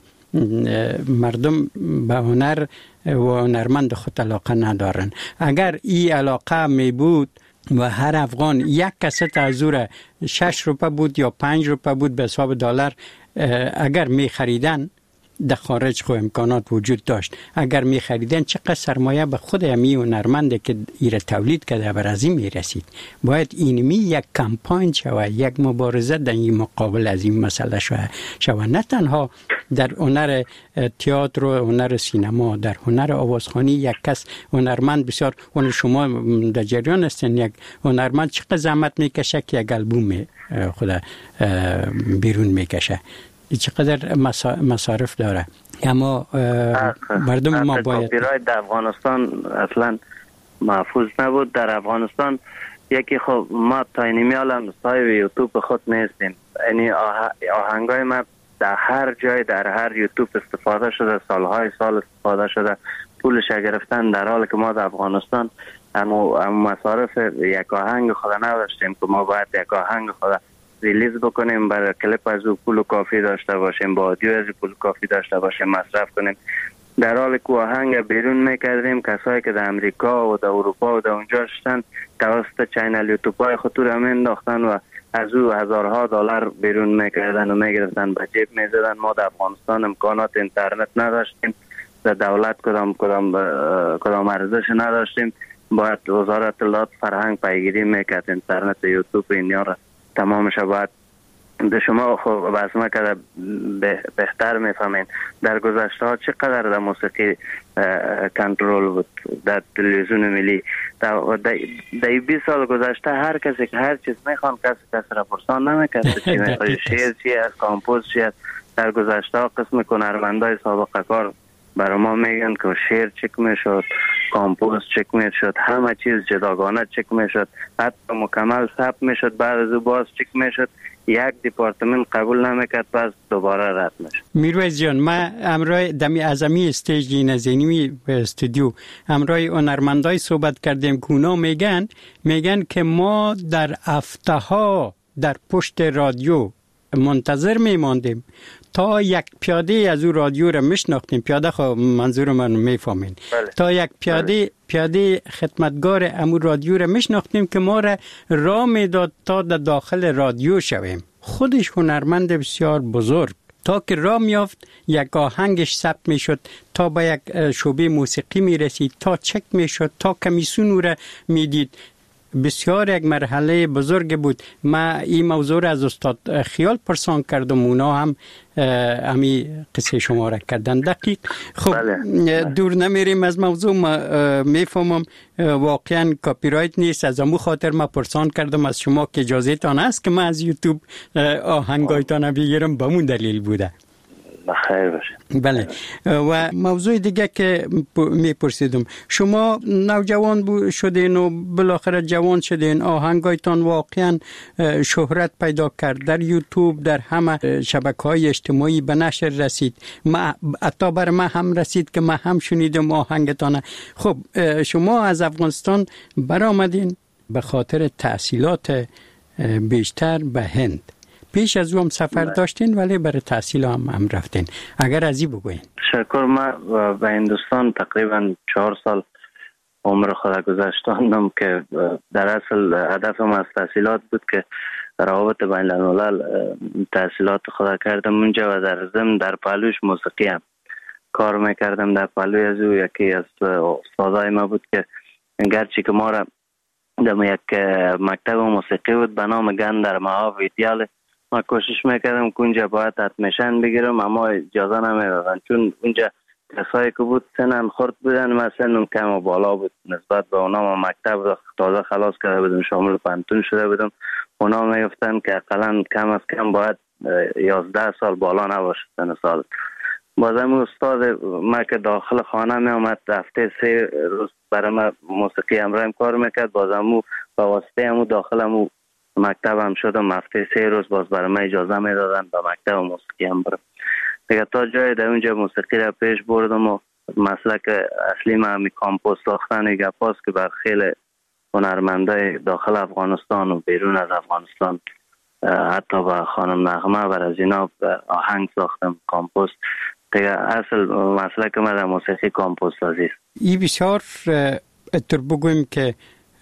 مردم به هنر و هنرمند خود علاقه ندارن. اگر این علاقه می بود و هر افغان یک کست از او را شش روپه بود یا پنج روپه بود به حساب دلار اگر می خریدن، در خارج خو امکانات وجود داشت، اگر می خریدن چقدر سرمایه به خود امی هنرمنده که ایره تولید کرده بر از این می رسید. باید اینمی یک کمپاین شوه، یک مبارزه در این مقابل از این مسئله شوه شوه نه تنها در هنر تئاتر و هنر سینما، در هنر آوازخوانی یک کس هنرمند بسیار، اون شما در جریان هستین یک هنرمند چقدر زحمت میکشه که یک البوم خود بیرون میکشه، چقدر مصارف داره. اما مردم ما باید کپی رایت در افغانستان اصلا محفوظ نبود. در افغانستان یکی خب ما تا اینمی حالا صاحب یوتیوب خود نیستیم، یعنی آهنگای ما در هر جای در هر یوتیوب استفاده شده، سالهای سال استفاده شده، پولش گرفتن، در حالی که ما در افغانستان اما مصارف یک آهنگ خود نداشتیم که ما باید یک آهنگ خود ریلیز بکنیم، برای کلیپ از او پول کافی داشته باشیم، با آدیو از پول کافی داشته باشیم مصرف کنیم. در حالی که آهنگ بیرون میکردیم، کسایی که در امریکا و در اروپا و در اونجا شدن توسط چینل یوتیوب های خود را مینداختن و از او هزارها دلار بیرون میکردن و میگرفتن به جیب میزدن. ما در افغانستان امکانات اینترنت نداشتیم، در دولت کدام کدام کدام ارزش نداشتیم، باید وزارت اطلاعات فرهنگ پیگیری میکرد اینترنت یوتیوب اینیا را تمامش. باید به شما خب بسمه که بهتر میفهمین در گذشته ها چقدر در موسیقی کنترل بود در تلویزیون ملی. در بیست سال گذشته هر کسی که هر چیز میخوان کسی کسی را پرسان نمیکرد چی میخواد، شعر چی است، کامپوز چی است. در گذشته ها قسم هنرمندای سابقه کار برای ما میگن که شعر چک میشد، کامپوز چک میشد، همه چیز جداگانه چک میشد، حتی مکمل ثبت میشد، بعد از او باز چک میشد، یک دیپارتمنت قبول نمیکرد، پس دوباره رد میشد. میرویز جان، ما امروز دمی اعظمی استیج نزینی استودیو امروز هنرمندای صحبت کردیم که اونا میگن میگن که ما در هفته ها در پشت رادیو منتظر میماندیم تا یک پیاده از او رادیو را میشناختیم. پیاده خب منظور من میفهمین. بله. تا یک پیاده بله. پیاده خدمتگار امو رادیو را میشناختیم که ما را راه میداد تا در داخل رادیو شویم. خودش هنرمند بسیار بزرگ، تا که راه میافت یک آهنگش ثبت میشد، تا به یک شعبه موسیقی میرسید، تا چک میشد، تا کمیسیون او را میدید. بسیار یک مرحله بزرگ بود. ما این موضوع را از استاد خیال پرسان کردم، اونا هم همی قصه شما را کردن دقیق. خب بله. دور نمیریم از موضوع. ما میفهمم واقعا کپی رایت نیست، از امو خاطر ما پرسان کردم از شما که اجازه تان است که ما از یوتیوب آهنگایتان بگیرم، به مون دلیل بوده. بخیر باشید. بله. و موضوع دیگه که میپرسیدم، شما نوجوان شدین و بالاخره جوان شدین، آهنگایتان واقعا شهرت پیدا کرد، در یوتیوب در همه شبکه‌های اجتماعی به نشر رسید، ما حتی بر ما هم رسید که ما هم شنیدم آهنگتان. خب شما از افغانستان برآمدین به خاطر تحصیلات بیشتر به هند. پیش از او هم سفر داشتین ولی برای تحصیل هم, هم رفتین. اگر از این بگوین. شکر. من به هندوستان تقریبا چهار سال عمر خود گذاشتم که در اصل هدفم از تحصیلات بود که روابط بین الملل تحصیلات خود کردم اونجا و در ضمن در پهلوش موسیقی هم کار میکردم. در پهلوی از او یکی از استادای ما بود که گرچه که ما را در یک مکتب موسیقی بود به نام گندر مهاویدیال، ما کوشش میکردم که اونجا باید ادمیشن بگیرم اما اجازه نمیدادن، چون اونجا کسایی که بود سنن خورد بودن، من سنم کم و بالا بود نسبت به اونا. ما مکتب تازه خلاص کرده بودم، شامل پانتون شده بودم. اونا میگفتن که اقلا کم از کم باید یازده سال بالا نباشد سن سال. بازم استاد ما که داخل خانه می آمد هفته سه روز برای ما موسیقی همراهم کار میکرد، بازم با واسطه همو داخل همو مکتب هم شدم. هفته سه روز باز برای من اجازه میدادن با مکتب موسیقی هم برم دیگه. تا جای در اونجا موسیقی را پیش بردم و مسلک اصلی ما همی کامپوز ساختن گپاست که بر خیلی هنرمندای داخل افغانستان و بیرون از افغانستان، حتی با خانم نغمه بر از اینا آهنگ ساختم کامپوز دیگه. اصل مسلک ما در موسیقی کامپوز سازی است. این بسیار اتر بگویم که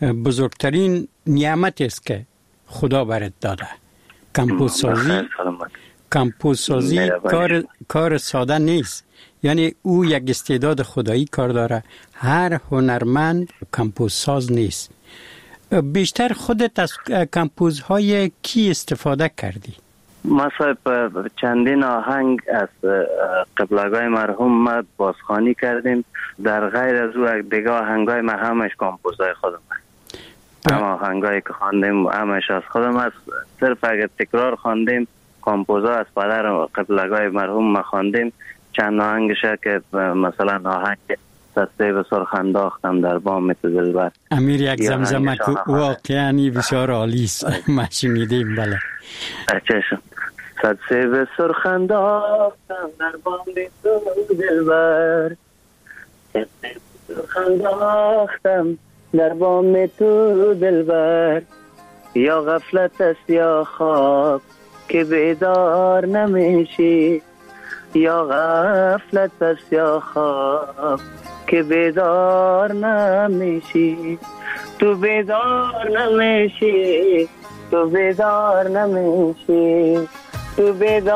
بزرگترین نعمت است که خدا برات داده. کامپوز سازی کامپوز سازی کار کار ساده نیست، یعنی او یک استعداد خدایی کار داره. هر هنرمند کامپوز ساز نیست. بیشتر خودت از کامپوزهای کی استفاده کردی؟ ما صاحب چندین آهنگ از قبلگاه مرحوم ما بازخوانی کردیم. در غیر از او دیگه آهنگای ما همش کامپوزهای خودم هست. هم آهنگایی که خواندیم همش از خودم هست. صرف اگر تکرار خواندیم کامپوزها از پدر قبلگاه مرحوم ما خواندیم. چند آهنگشه که مثلا آهنگ سسته به سرخ انداختم در بام تو دلبر، امیر یک زمزمه که واقعا بسیار عالی است. ما شنیدیم. بله چشم. سسته به سرخ انداختم در بام تو دلبر، سسته به سرخ انداختم در بام تو دلبر، یا غفلت است یا خواب که بیدار نمیشی، یا غفلت است یا خواب که بیدار نمیشی، تو بیدار نمیشی، تو بیدار نمیشی، تو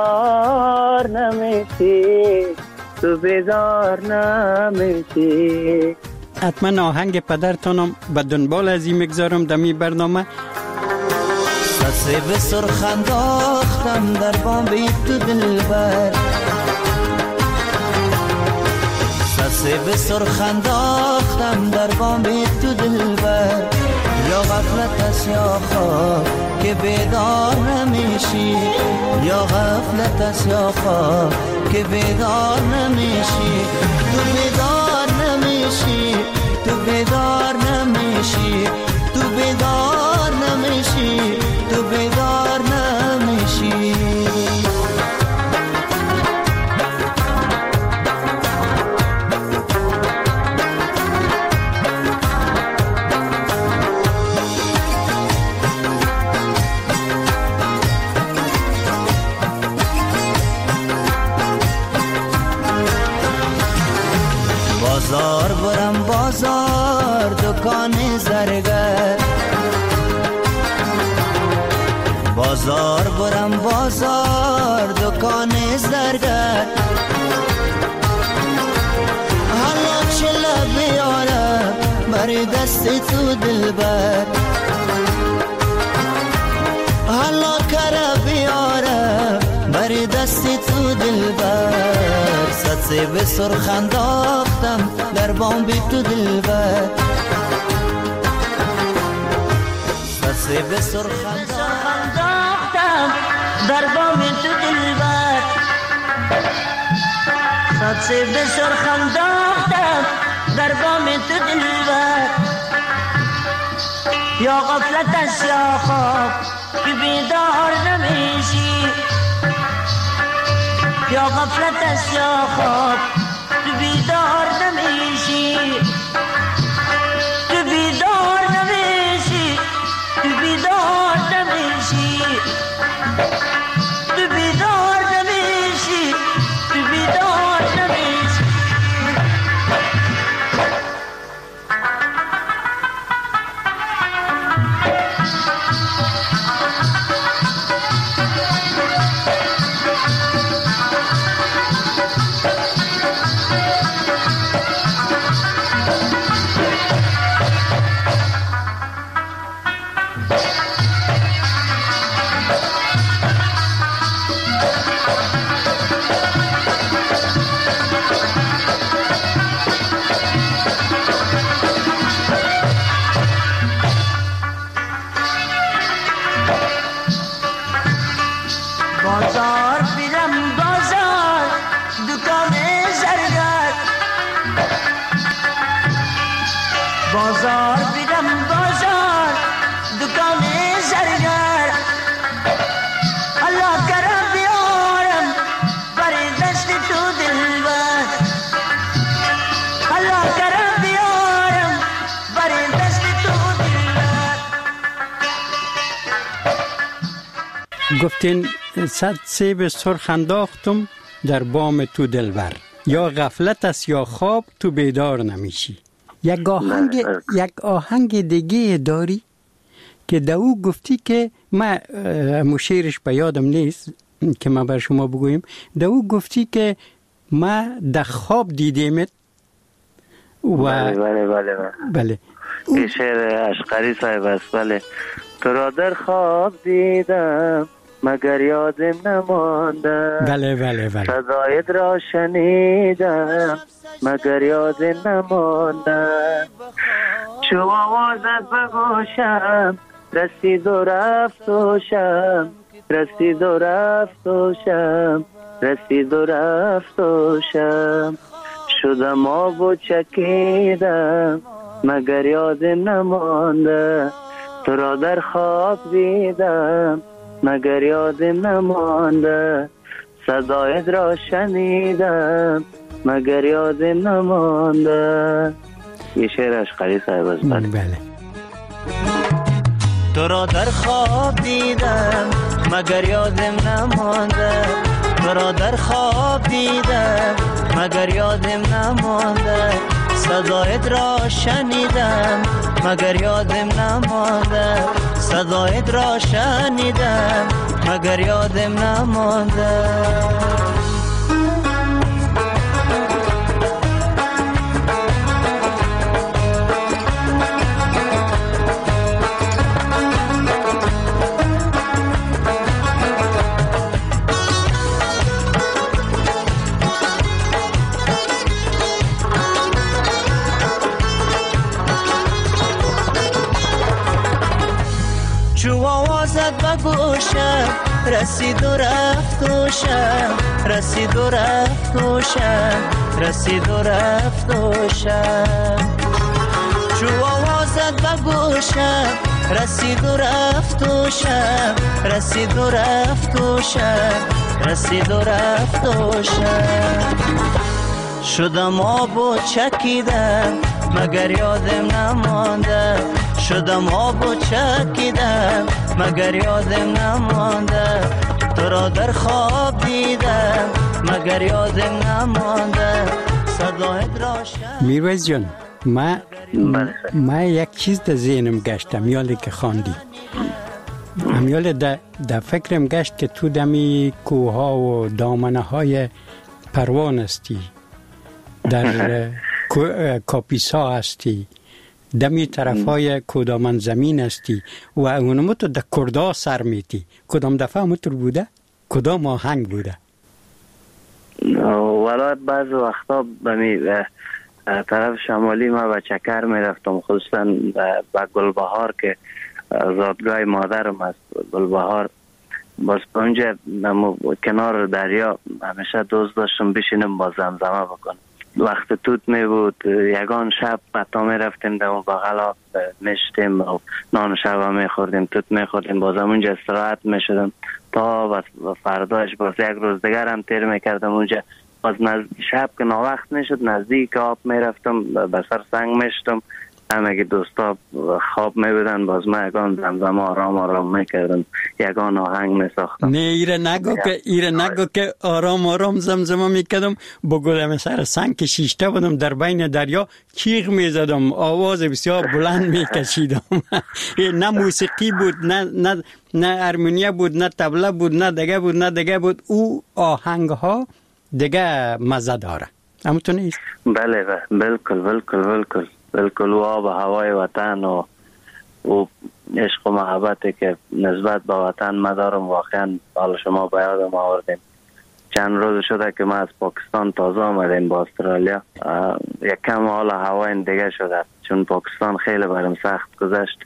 بیدار نمیشی، تو بیدار نمیشی. حتما آهنگ پدرتانم به دنبال از این میگذارم دمی برنامه. سسه به سرخ انداختم در بام تو دلبر، سسه به سرخ انداختم در بام تو دلبر، یا غفلت است یا خواب که بیدار نمیشی، یا غفلت است یا خواب که بیدار نمیشی، تو بیدار نمیشی، تو بیدار نمیشی، تو بیدار نمیشی، تو بیدار نمیشی. بازار برم بازار دکان زرگر، بازار برم بازار دکان زرگر، حالا چلا بیارم بر دست تو دلبر، حالا کرا بیارم بر دست تو دلبر، سسه به سرخ انداختم در بام بی تو دلبر، سسه به سرخ انداختم در بام تو دلبر. سیب سرخ انداختم در بام تو دلبر، یا غفلت است یا خواب که بیدار نمیشی، یا غفلت است یا خواب که بیدار نمیشی، که بیدار نمیشی، که بیدار نمیشی، که بیدار نمیشی، که بیدار نمیشی. بازار بیرم بازار دکان زرگر، بازار بیرم بازار دکان زرگر، الله کرم بیارم برای دست تو دلبر، الله کرم بیارم برای دست تو دلبر. گفتین صد سیب سرخ انداختم در بام تو دلبر، یا غفلت است یا خواب تو بیدار نمیشی. یک آهنگ یک آهنگ دیگه داری که دو گفتی که ما مشیرش به یادم نیست که ما بر شما بگویم، دو گفتی که ما در خواب دیدیمت و بله بله بله بله این شعر اشقری صاحب است. بله تو را در خواب دیدم مگر یادم نمانده، بله بله بله صدایت را شنیدم مگر یادم نمانده، چو آوازت به گوشم رسید و رفت و شم، رسید و رفت و شم، رسید و رفت و شم، شدم آب و چکیدم مگر یادم نمانده، تو را در خواب دیدم مگر یادم نمانده، صدایت را شنیدم مگر یادم نمانده. یه شعر اشقری صاحب است. بله تو را در خواب دیدم مگر یادم نمانده، تو را در خواب دیدم مگر یادم نمانده، صدایت را شنیدم مگر یادم نمانده، صدایت را شنیدم مگر یادم نمانده. چو آوازت به گوشم رسید و رفت و شم، رسید و رفت و شم، رسید و رفت و شم، چو آوازت به گوشم رسید و رفت و شم، رسید و رفت و شم، رسید و رفت و شم، شدم آب و چکیدم مگر یادم نمانده، شدم آب و چکیدم مگر یادم نمانده، تو را در خواب دیدم مگر یادم نمانده، صدایت را شنیدم. میرویز جان، ما ما یک چیز در ذهنم گشتم یالی که خواندی، امیال در در فکرم گشت که تو دمی کوها و دامنه های پروان هستی، در کاپیسا هستی، دمی طرف های کدامن زمین هستی و اونمو تو در کردا سر میتی. کدام دفعه همونطور بوده؟ کدام آهنگ بوده؟ ولی بعض وقتا بمی طرف شمالی ما به چکر میرفتم، خصوصا به گلبهار که زادگاه مادرم است. گلبهار باز اونجا کنار دریا همیشه دوست داشتم بشینم با زمزمه بکنم. وقت توت می بود یگان شب حتی می رفتیم در اون بغلا میشتیم و نان شب می خوردیم، توت می خوردیم، باز اونجا استراحت می شدم تا و فرداش باز یک روز دیگر هم تیر می کردم اونجا. باز نزد... شب که ناوقت می شد نزدیک آب می رفتم به سر سنگ می شدم، همه دوستا خواب می بودن، باز من یگان زمزمه آرام آرام می کردم، یگان آهنگ می ساختم. نه ایره نگو که ایره نگو که آرام آرام زمزمه می کردم، بگودم سر سنگ که شیشته بودم در بین دریا چیغ می زدم، آواز بسیار بلند می کشیدم. نه موسیقی بود، نه نه نه ارمونیا بود، نه طبله بود، نه دگه بود، نه دگه بود، او آهنگ ها دیگه مزه داره. همونطور نیست؟ بله بله بالکل بالکل بالکل بالکل. و آب و هوای وطن و و عشق و محبتی که نسبت به وطن ما دارم واقعا حال شما به یادم آوردیم. چند روز شده که ما از پاکستان تازه آمدیم با استرالیا، یک کم حال هوای دیگه شده چون پاکستان خیلی برم سخت گذشت.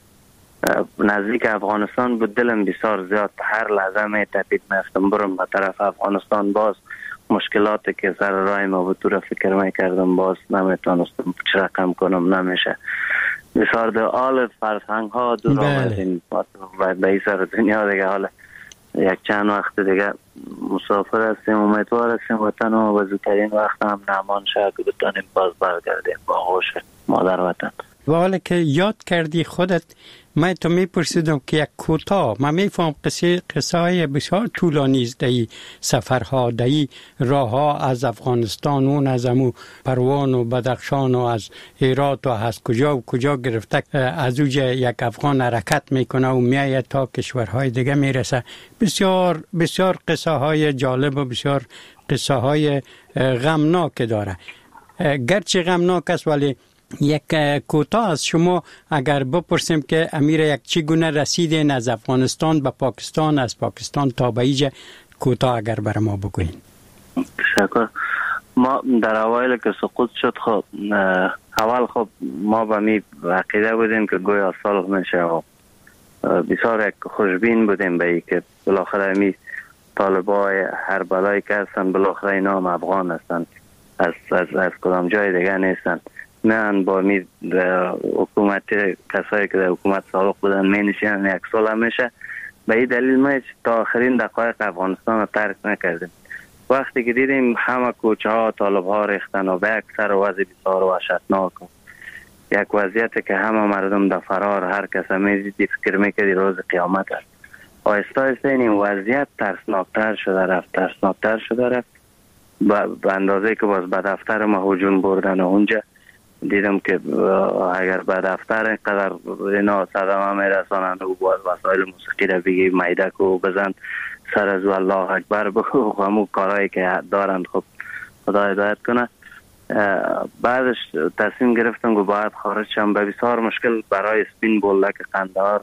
نزدیک افغانستان بود، دلم بسیار زیاد هر لحظه می تپید میفتم برم به طرف افغانستان. باز مشکلاتی که سر راه ما بود تو را فکر میکردم، باز نمیتونستم چه رقم کنم، نمیشه. بسیار در حال فرسنگ ها دور آمدیم و به این سر دنیا دیگه حالا یک چند وقت دیگه مسافر هستیم، امیدوار هستیم وطن و به زودترین وقت هم نمان شد که بتانیم باز برگردیم با هوش مادر وطن. و حالا که یاد کردی خودت، من تو میپرسیدم که یک کوتاه، من میفهم قصه قصه های بسیار طولانی است در سفرها، در راه ها از افغانستان، اون از امو پروان و بدخشان و از هرات و از کجا و کجا گرفته از اوجه یک افغان حرکت میکنه و میایه تا کشورهای دیگه میرسه. بسیار بسیار قصه های جالب و بسیار قصه های غمناک داره. گرچه غمناک است ولی یک کوتاه از شما اگر بپرسیم که امیر یک چگونه رسیدین از افغانستان به پاکستان، از پاکستان تا به اینجا، کوتاه اگر بر ما بگوین. تشکر. ما در اوایل که سقوط شد خب اول خب ما به می عقیده بودیم که گویا صلح میشه و بسیار یک خوشبین بودیم به این که بالاخره می طالبای هر بلایی که هستن بالاخره اینا هم افغان هستن، از از از کدام جای دیگه نیستن. من با می حکومتی کسایی که در حکومت سابق بودن می نشینن یک سال میشه. به این دلیل ما تا آخرین دقایق افغانستان رو ترک نکردیم. وقتی که دیدیم همه کوچه ها طالب ها ریختن و به یک سر وضع بسیار وحشتناک، یک وضعیت که همه مردم در فرار، هر کس میدیدی فکر میکردی روز قیامت است. آهسته آهسته این وضعیت ترسناکتر شده رفت ترسناکتر شده رفت به اندازه که باز به دفتر ما هجوم بردن و اونجا دیدم که اگر به دفتر اینقدر اینا صدمه میرسانند و باز وسایل موسیقی را بگی میدک و بزن سر از الله اکبر بگو و همون کارهایی که دارند خب خدا هدایت کنه. بعدش تصمیم گرفتم که باید خارج شم. به بسیار مشکل برای سپین بولک قندهار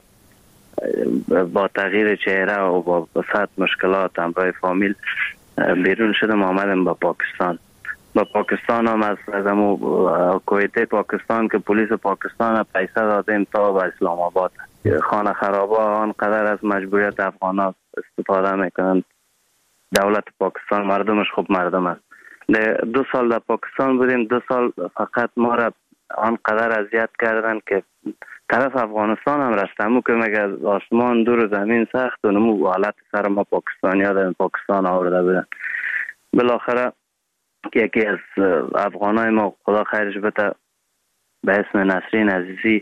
با تغییر چهره و با صد مشکلات همراه فامیل بیرون شدم، آمدم با پاکستان. با پاکستان هم از امو کویته پاکستان که پلیس پاکستان پیسه دادیم تا به اسلام آباد. خانه خرابا آنقدر از مجبوریت افغان ها استفاده میکنند. دولت پاکستان مردمش خوب مردم است. دو سال در پاکستان بودیم، دو سال فقط ما را آنقدر اذیت کردن که طرف افغانستان هم رستمو که مگه از آسمان دور زمین سخت و نمو حالت سر ما پاکستانی ها در پاکستان آورده بودن. بالاخره یکی از افغانای ما خدا خیرش بده به اسم نسرین عزیزی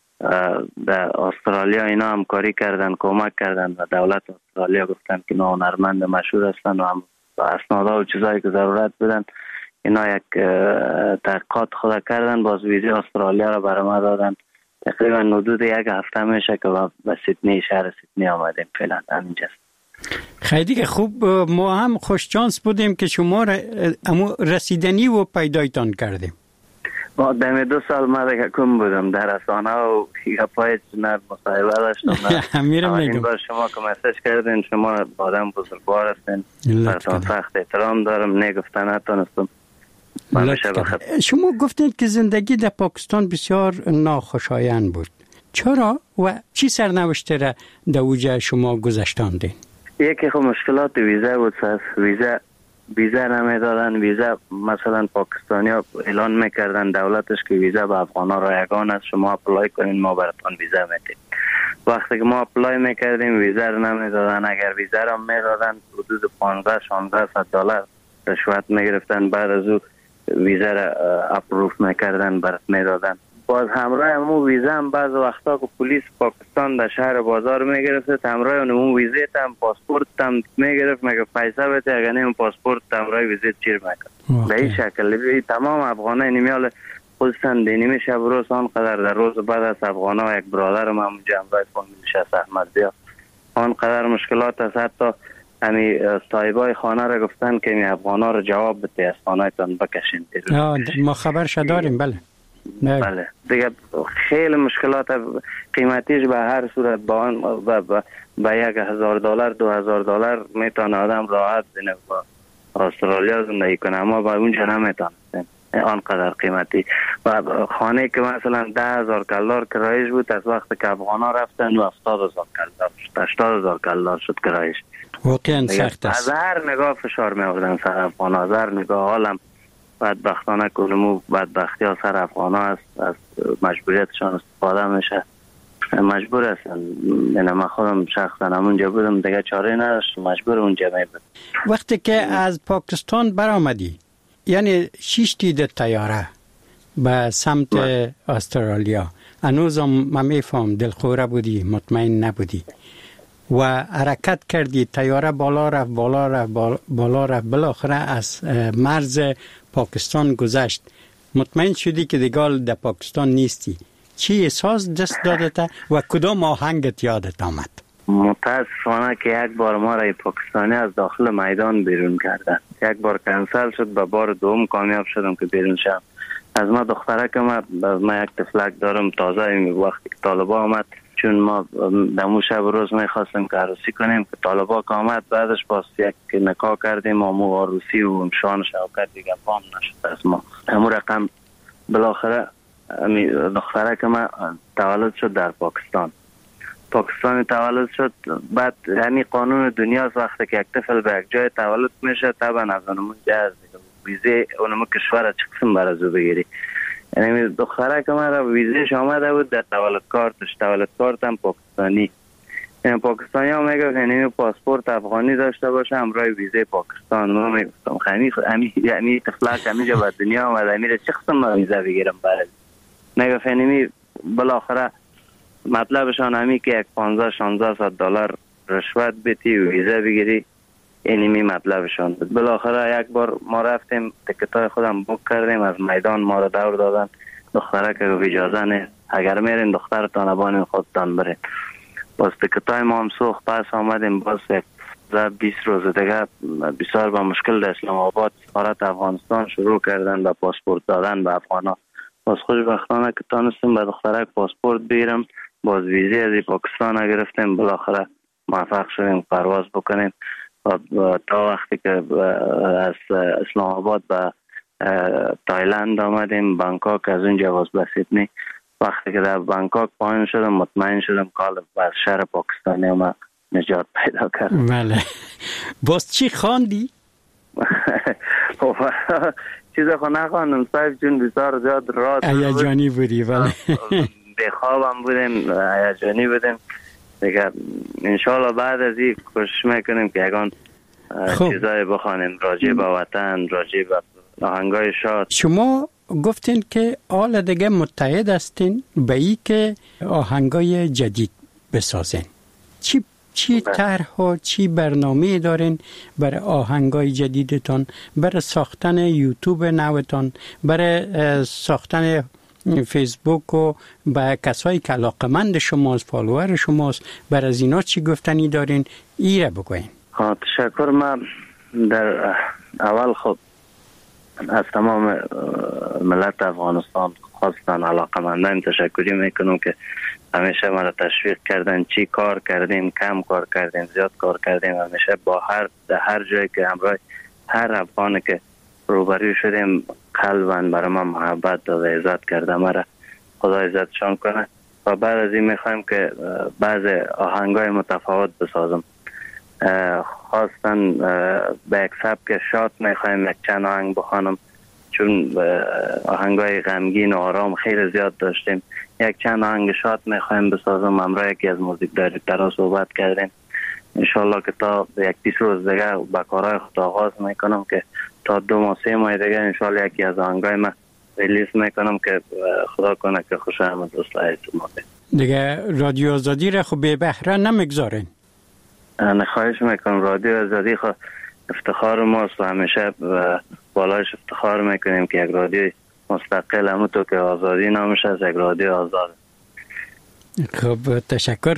در استرالیا اینا همکاری کردن، کمک کردن و دولت استرالیا گفتن که اینا هنرمند مشهور هستن و هم اسنادها و چیزایی که ضرورت بدن اینا یک تحقیقات خدا کردن، باز ویزا استرالیا را برای ما دادن. تقریبا حدود یک هفته میشه که به سیدنی، شهر سیدنی آمدیم فعلا همینجاست. خیلی خوب. ما هم خوش چانس بودیم که شما رسیدنی و پیدایتان کردیم. ما دم دو سال ما دیگه کم بودم در رسانه و یا پای چنر مصاحبه داشتم. میرم میگم بار شما که مسیج کردین، شما آدم بزرگوار هستین، براتون سخت احترام دارم، نگفتن نتونستم. شما گفتید که زندگی در پاکستان بسیار ناخوشایند بود. چرا و چی سرنوشته را در اوجه شما گذشتاندین؟ یکی خب مشکلات ویزا بود سر ویزا ویزا نمیدادن. ویزا مثلا پاکستانی ها اعلان میکردن دولتش که ویزا به افغان ها رایگان است، شما اپلای کنین ما براتون ویزا میدیم. وقتی که ما اپلای میکردیم ویزا رو نمیدادن. اگر ویزا رو میدادن حدود پانزده شانزده صد دلار رشوت میگرفتن، بعد از او ویزا رو اپروف میکردن برات میدادن. باز همراه همون ویزا هم بعض وقتا که پلیس پاکستان در شهر بازار میگرفت، همراه همون ویزا هم پاسپورت هم میگرفت، میگه پیسه بده اگر نه پاسپورت همراه ویزا چیر میکرد. به این شکل تمام افغانای نمیال خصوصا دینی شب روز آنقدر در روز بعد از افغانا یک برادر ما اونجا همراه فامیلش است احمد بیا آنقدر مشکلات است. حتی همی صاحبای خانه را گفتن که می افغانا را جواب بده از خانهتان بکشین. ما خبرش داریم. بله بله دیگه خیلی مشکلات قیمتیش به هر صورت با آن با, با یک هزار دلار دو هزار دلار میتونه آدم راحت بینه با استرالیا زندگی کنه، اما با اونجا نمیتونه آنقدر قیمتی. و خانه که مثلا ده هزار کلدار کرایش بود از وقت که افغان ها رفتن و هفتاد هزار کلدار شد هشتاد هزار کلدار شد کرایش. واقعا سخت است. از هر نگاه فشار می آوردن سر افغان ها، از هر نگاه. حالم بدبختانه کنمو بدبختی ها سر افغان ها است، از مجبوریتشان استفاده میشه، مجبور هستن. یعنی من خودم شخصا همونجا بودم دیگه چاره نداشت، مجبور اونجا می بود. وقتی که از پاکستان برآمدی یعنی شش تید طیاره به سمت من. استرالیا، هنوزم من میفهم دلخوره بودی، مطمئن نبودی و حرکت کردی، طیاره بالا رفت بالا رفت بالا رفت بالاخره از مرز پاکستان گذشت، مطمئن شدی که دیگه در پاکستان نیستی. چی احساس دست دادت و کدام آهنگت یادت آمد؟ متاسفانه که یک بار ما را پاکستانی از داخل میدان بیرون کردن، یک بار کنسل شد، به بار دوم کامیاب شدم که بیرون شدم. از ما دختره که ما, ما یک تفلک دارم تازه وقتی که طالبا آمد، چون ما دمو شب روز میخواستیم که عروسی کنیم که طالبا که آمد، بعدش باز یک نکاح کردیم امو عروسی و امشان شوکت دیگه پام نشد از ما. همو رقم بالاخره دختره که ما تولد شد در پاکستان پاکستان تولد شد. بعد یعنی قانون دنیا وقتی که یک طفل به یک جای تولد میشه طبعا از اونمون جاز ویزه اونمون کشور چه قسم برازو بگیری. یعنی دختره که من را ویزهش آمده بود در تولد کارتش، تولد کارت هم پاکستانی. یعنی پاکستانی ها میگه یعنی پاسپورت افغانی داشته باشه همراه ویزه پاکستان. من میگفتم خیلی امی یعنی طفلک همیجا به دنیا آمده میره چه قسم من ویزه بگیرم برای میگه یعنی بالاخره مطلبشان همی که یک پانزده شانزده صد دلار رشوت بدی و ویزه بگیری، اینی می مطلبشان بود. بالاخره یک بار ما رفتیم تکتای خودم بوک کردیم، از میدان ما رو دور دادن. دختره که اجازه نیست، اگر میرین دخترتان ابان خودتان برین. باز تکتای ما هم سوخت، پس آمدیم باز یک بیست روز دیگه بسیار با مشکل در اسلام آباد سفارت افغانستان شروع کردن به پاسپورت دادن به افغانا. باز خوشبختانه که تانستیم به دختره پاسپورت بگیرم، باز ویزه از پاکستان گرفتیم، بالاخره موفق شدیم پرواز بکنیم. تا وقتی که از اسلام آباد به تایلند آمدیم بانکوک، از اونجا باز به سیدنی. وقتی که در بانکوک پایین شدم مطمئن شدم که از شهر پاکستانی ما نجات پیدا کردم. بله. باز چی خواندی؟ چیز خو نخواندم صاحب، چون بسیار زیاد رات هیجانی بودی. بله. بخوابم بودیم، هیجانی بودیم دیگه. انشالله بعد از این کوشش میکنیم که یکان چیزای بخوانیم راجع به وطن، راجع به آهنگای شاد. شما گفتین که حالا دیگه متحد هستین به ای که آهنگای جدید بسازین. چی چی طرح و چی برنامه دارین برای آهنگای جدیدتان، برای ساختن یوتیوب نوتان، برای ساختن فیسبوک و با کسایی که علاقمند شماست، فالوور شماست، بر از اینا چی گفتنی دارین؟ ایره بگوین. ها تشکر. من در اول خود از تمام ملت افغانستان خواستن علاقمندان تشکری میکنم که همیشه ما را تشویق کردن. چی کار کردیم، کم کار کردیم، زیاد کار کردیم، همیشه با هر در هر جایی که همراه هر افغانی که روبرو شدیم قلباً برای ما محبت و عزت کرده. مرا خدا عزتشان کنه. و بعد از این میخوایم که بعض آهنگای متفاوت بسازم. خواستن به یک سبک شاد میخوایم یک چند آهنگ بخوانم، چون آهنگای غمگین و آرام خیلی زیاد داشتیم. یک چند آهنگ شاد میخوایم بسازم. امروز یکی از موزیک دایرکترها صحبت کردیم، انشالله که تا یک بیست روز دیگه با کارهای خود آغاز میکنم که تا دو ماه سه ماه دیگه انشالله یکی از آهنگای من ریلیز میکنم که خدا کنه که خوش آمد دوستای ما. دیگه رادیو آزادی را خب به بهره نمیگذارین؟ نه، خواهش میکنم. رادیو آزادی خب افتخار ماست و همیشه بالایش افتخار میکنیم که یک رادیو مستقل همونطور که آزادی نامش از یک رادیو آزاد. خب تشکر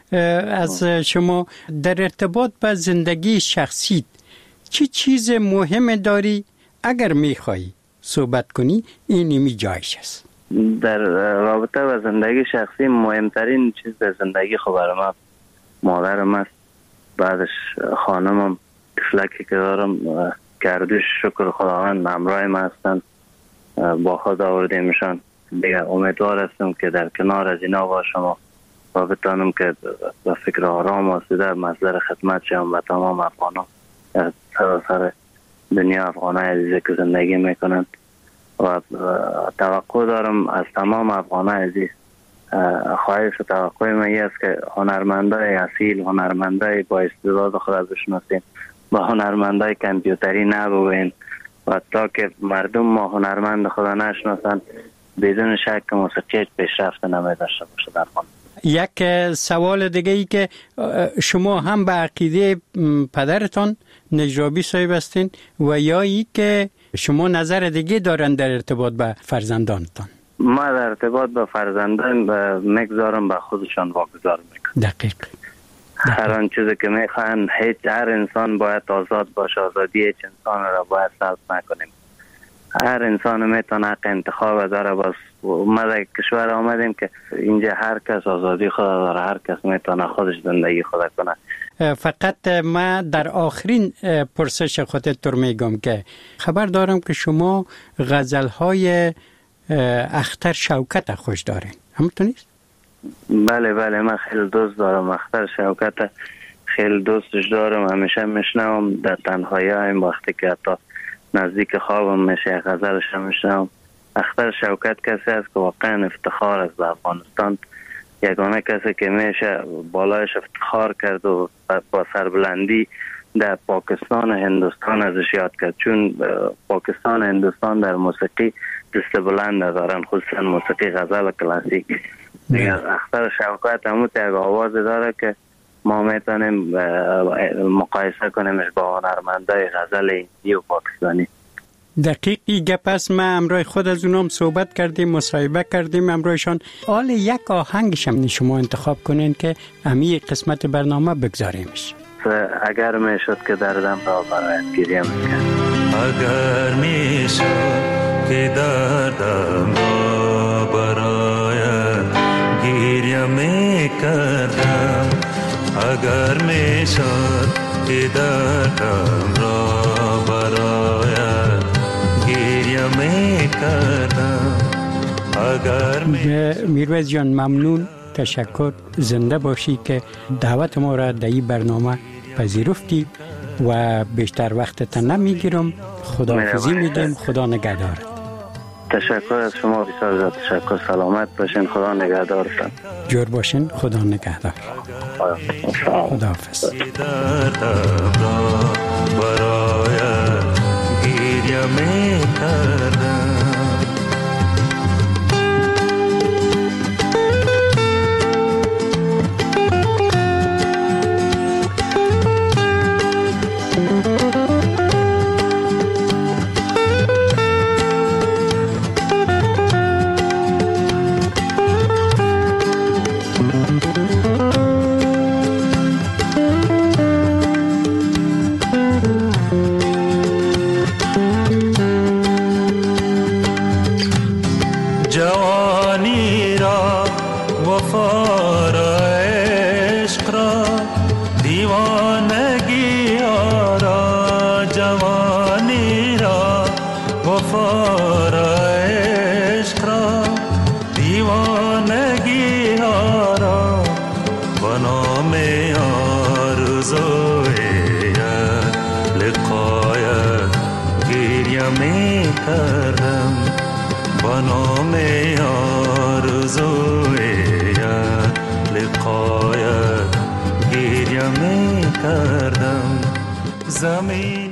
از شما. در ارتباط به زندگی شخصی چی چیز مهم داری؟ اگر میخوایی صحبت کنی این می جایش است. در رابطه با زندگی شخصی مهمترین چیز در زندگی خب برای من مادرم است، بعدش خانمم، طفلکی که دارم که اردوش شکر خداوند همراه ما هستند، با خود آوردیمشان. دیگه امیدوار هستم که در کنار از اینا باشم و بتانم که با فکر آرام و سوده مصدر خدمت شم و تمام افغانان در سراسر دنیا، افغانای عزیزی که زندگی میکنند. و توقع دارم از تمام افغانای عزیز، خواهش و توقع من است که هنرمندای اصیل، هنرمندای با استعداد خود بشناسیم، با هنرمندای کامپیوتری نبوین و تا که مردم ما هنرمند خدا نشناسند بدون شک موسیقی پیشرفت نمی‌داشته باشه در خانه. یک سوال دیگه ای که شما هم به عقیده پدرتان نجرابی صاحب هستین و یا ای که شما نظر دیگه دارن در ارتباط به فرزندانتان؟ ما در ارتباط به فرزندان میگذارم به خودشان واگذار میکنم. دقیق. هر آن چیزی که میخوان، هیچ هر انسان باید آزاد باشه، آزادی هیچ انسان را باید سلب نکنیم. هر انسان میتونه حق انتخاب داره. بس ما در کشور آمدیم که اینجا هر کس آزادی خود داره، هر کس میتونه خودش زندگی خود کنه. فقط ما در آخرین پرسش خودت رو میگم که خبر دارم که شما غزلهای اختر شوکت خوش دارین، همونطور نیست؟ بله بله، من خیلی دوست دارم اختر شوکت، خیلی دوستش دارم، همیشه میشنوم در تنهایی هایم وقتی که حتی نزدیک خوابم میشه غزلش هم میشنوم. اختر شوکت کسی است که واقعا افتخار است به افغانستان، یگانه کسی که میشه بالایش افتخار کرد و با سربلندی در پاکستان و هندوستان ازش یاد کرد، چون پاکستان و هندوستان در موسیقی دست بلند دارن، خصوصا موسیقی غزل کلاسیک. اختر شوکت همون یک آواز داره که ما میتونیم مقایسه کنیمش با هنرمندای غزل هندی و پاکستانی. دقیقی گپ است. ما امروز خود از اونام صحبت کردیم، مصاحبه کردیم امروزشان. حال یک آهنگش هم شما انتخاب کنین که امی قسمت برنامه بگذاریمش. اگر میشد که دردم را برایت گریه میکرد. اگر میشد که دردم را برایت گریه میکردم، اگر میشد که دردم را برایت گریه میکردم، اگر میرویز جان ممنون، تشکر، زنده باشی که دعوت ما را در این برنامه پذیرفتی و بیشتر وقتت نمیگیرم. خداحافظی میگم، خدا نگهدارت. تشکر از شما، بسیار زیاد تشکر. سلامت باشین، خدا نگهدارتان. جور باشین، خدا نگهدار. خداحافظ. برایت گریه میکردم. جوانی را وفا را عشق را دیوانگی را، جوانی را وفا را عشق را دیوانگی را، به نام آرزوی گریه می کردم با نام آرزوی لقایت گریه می کردم زمین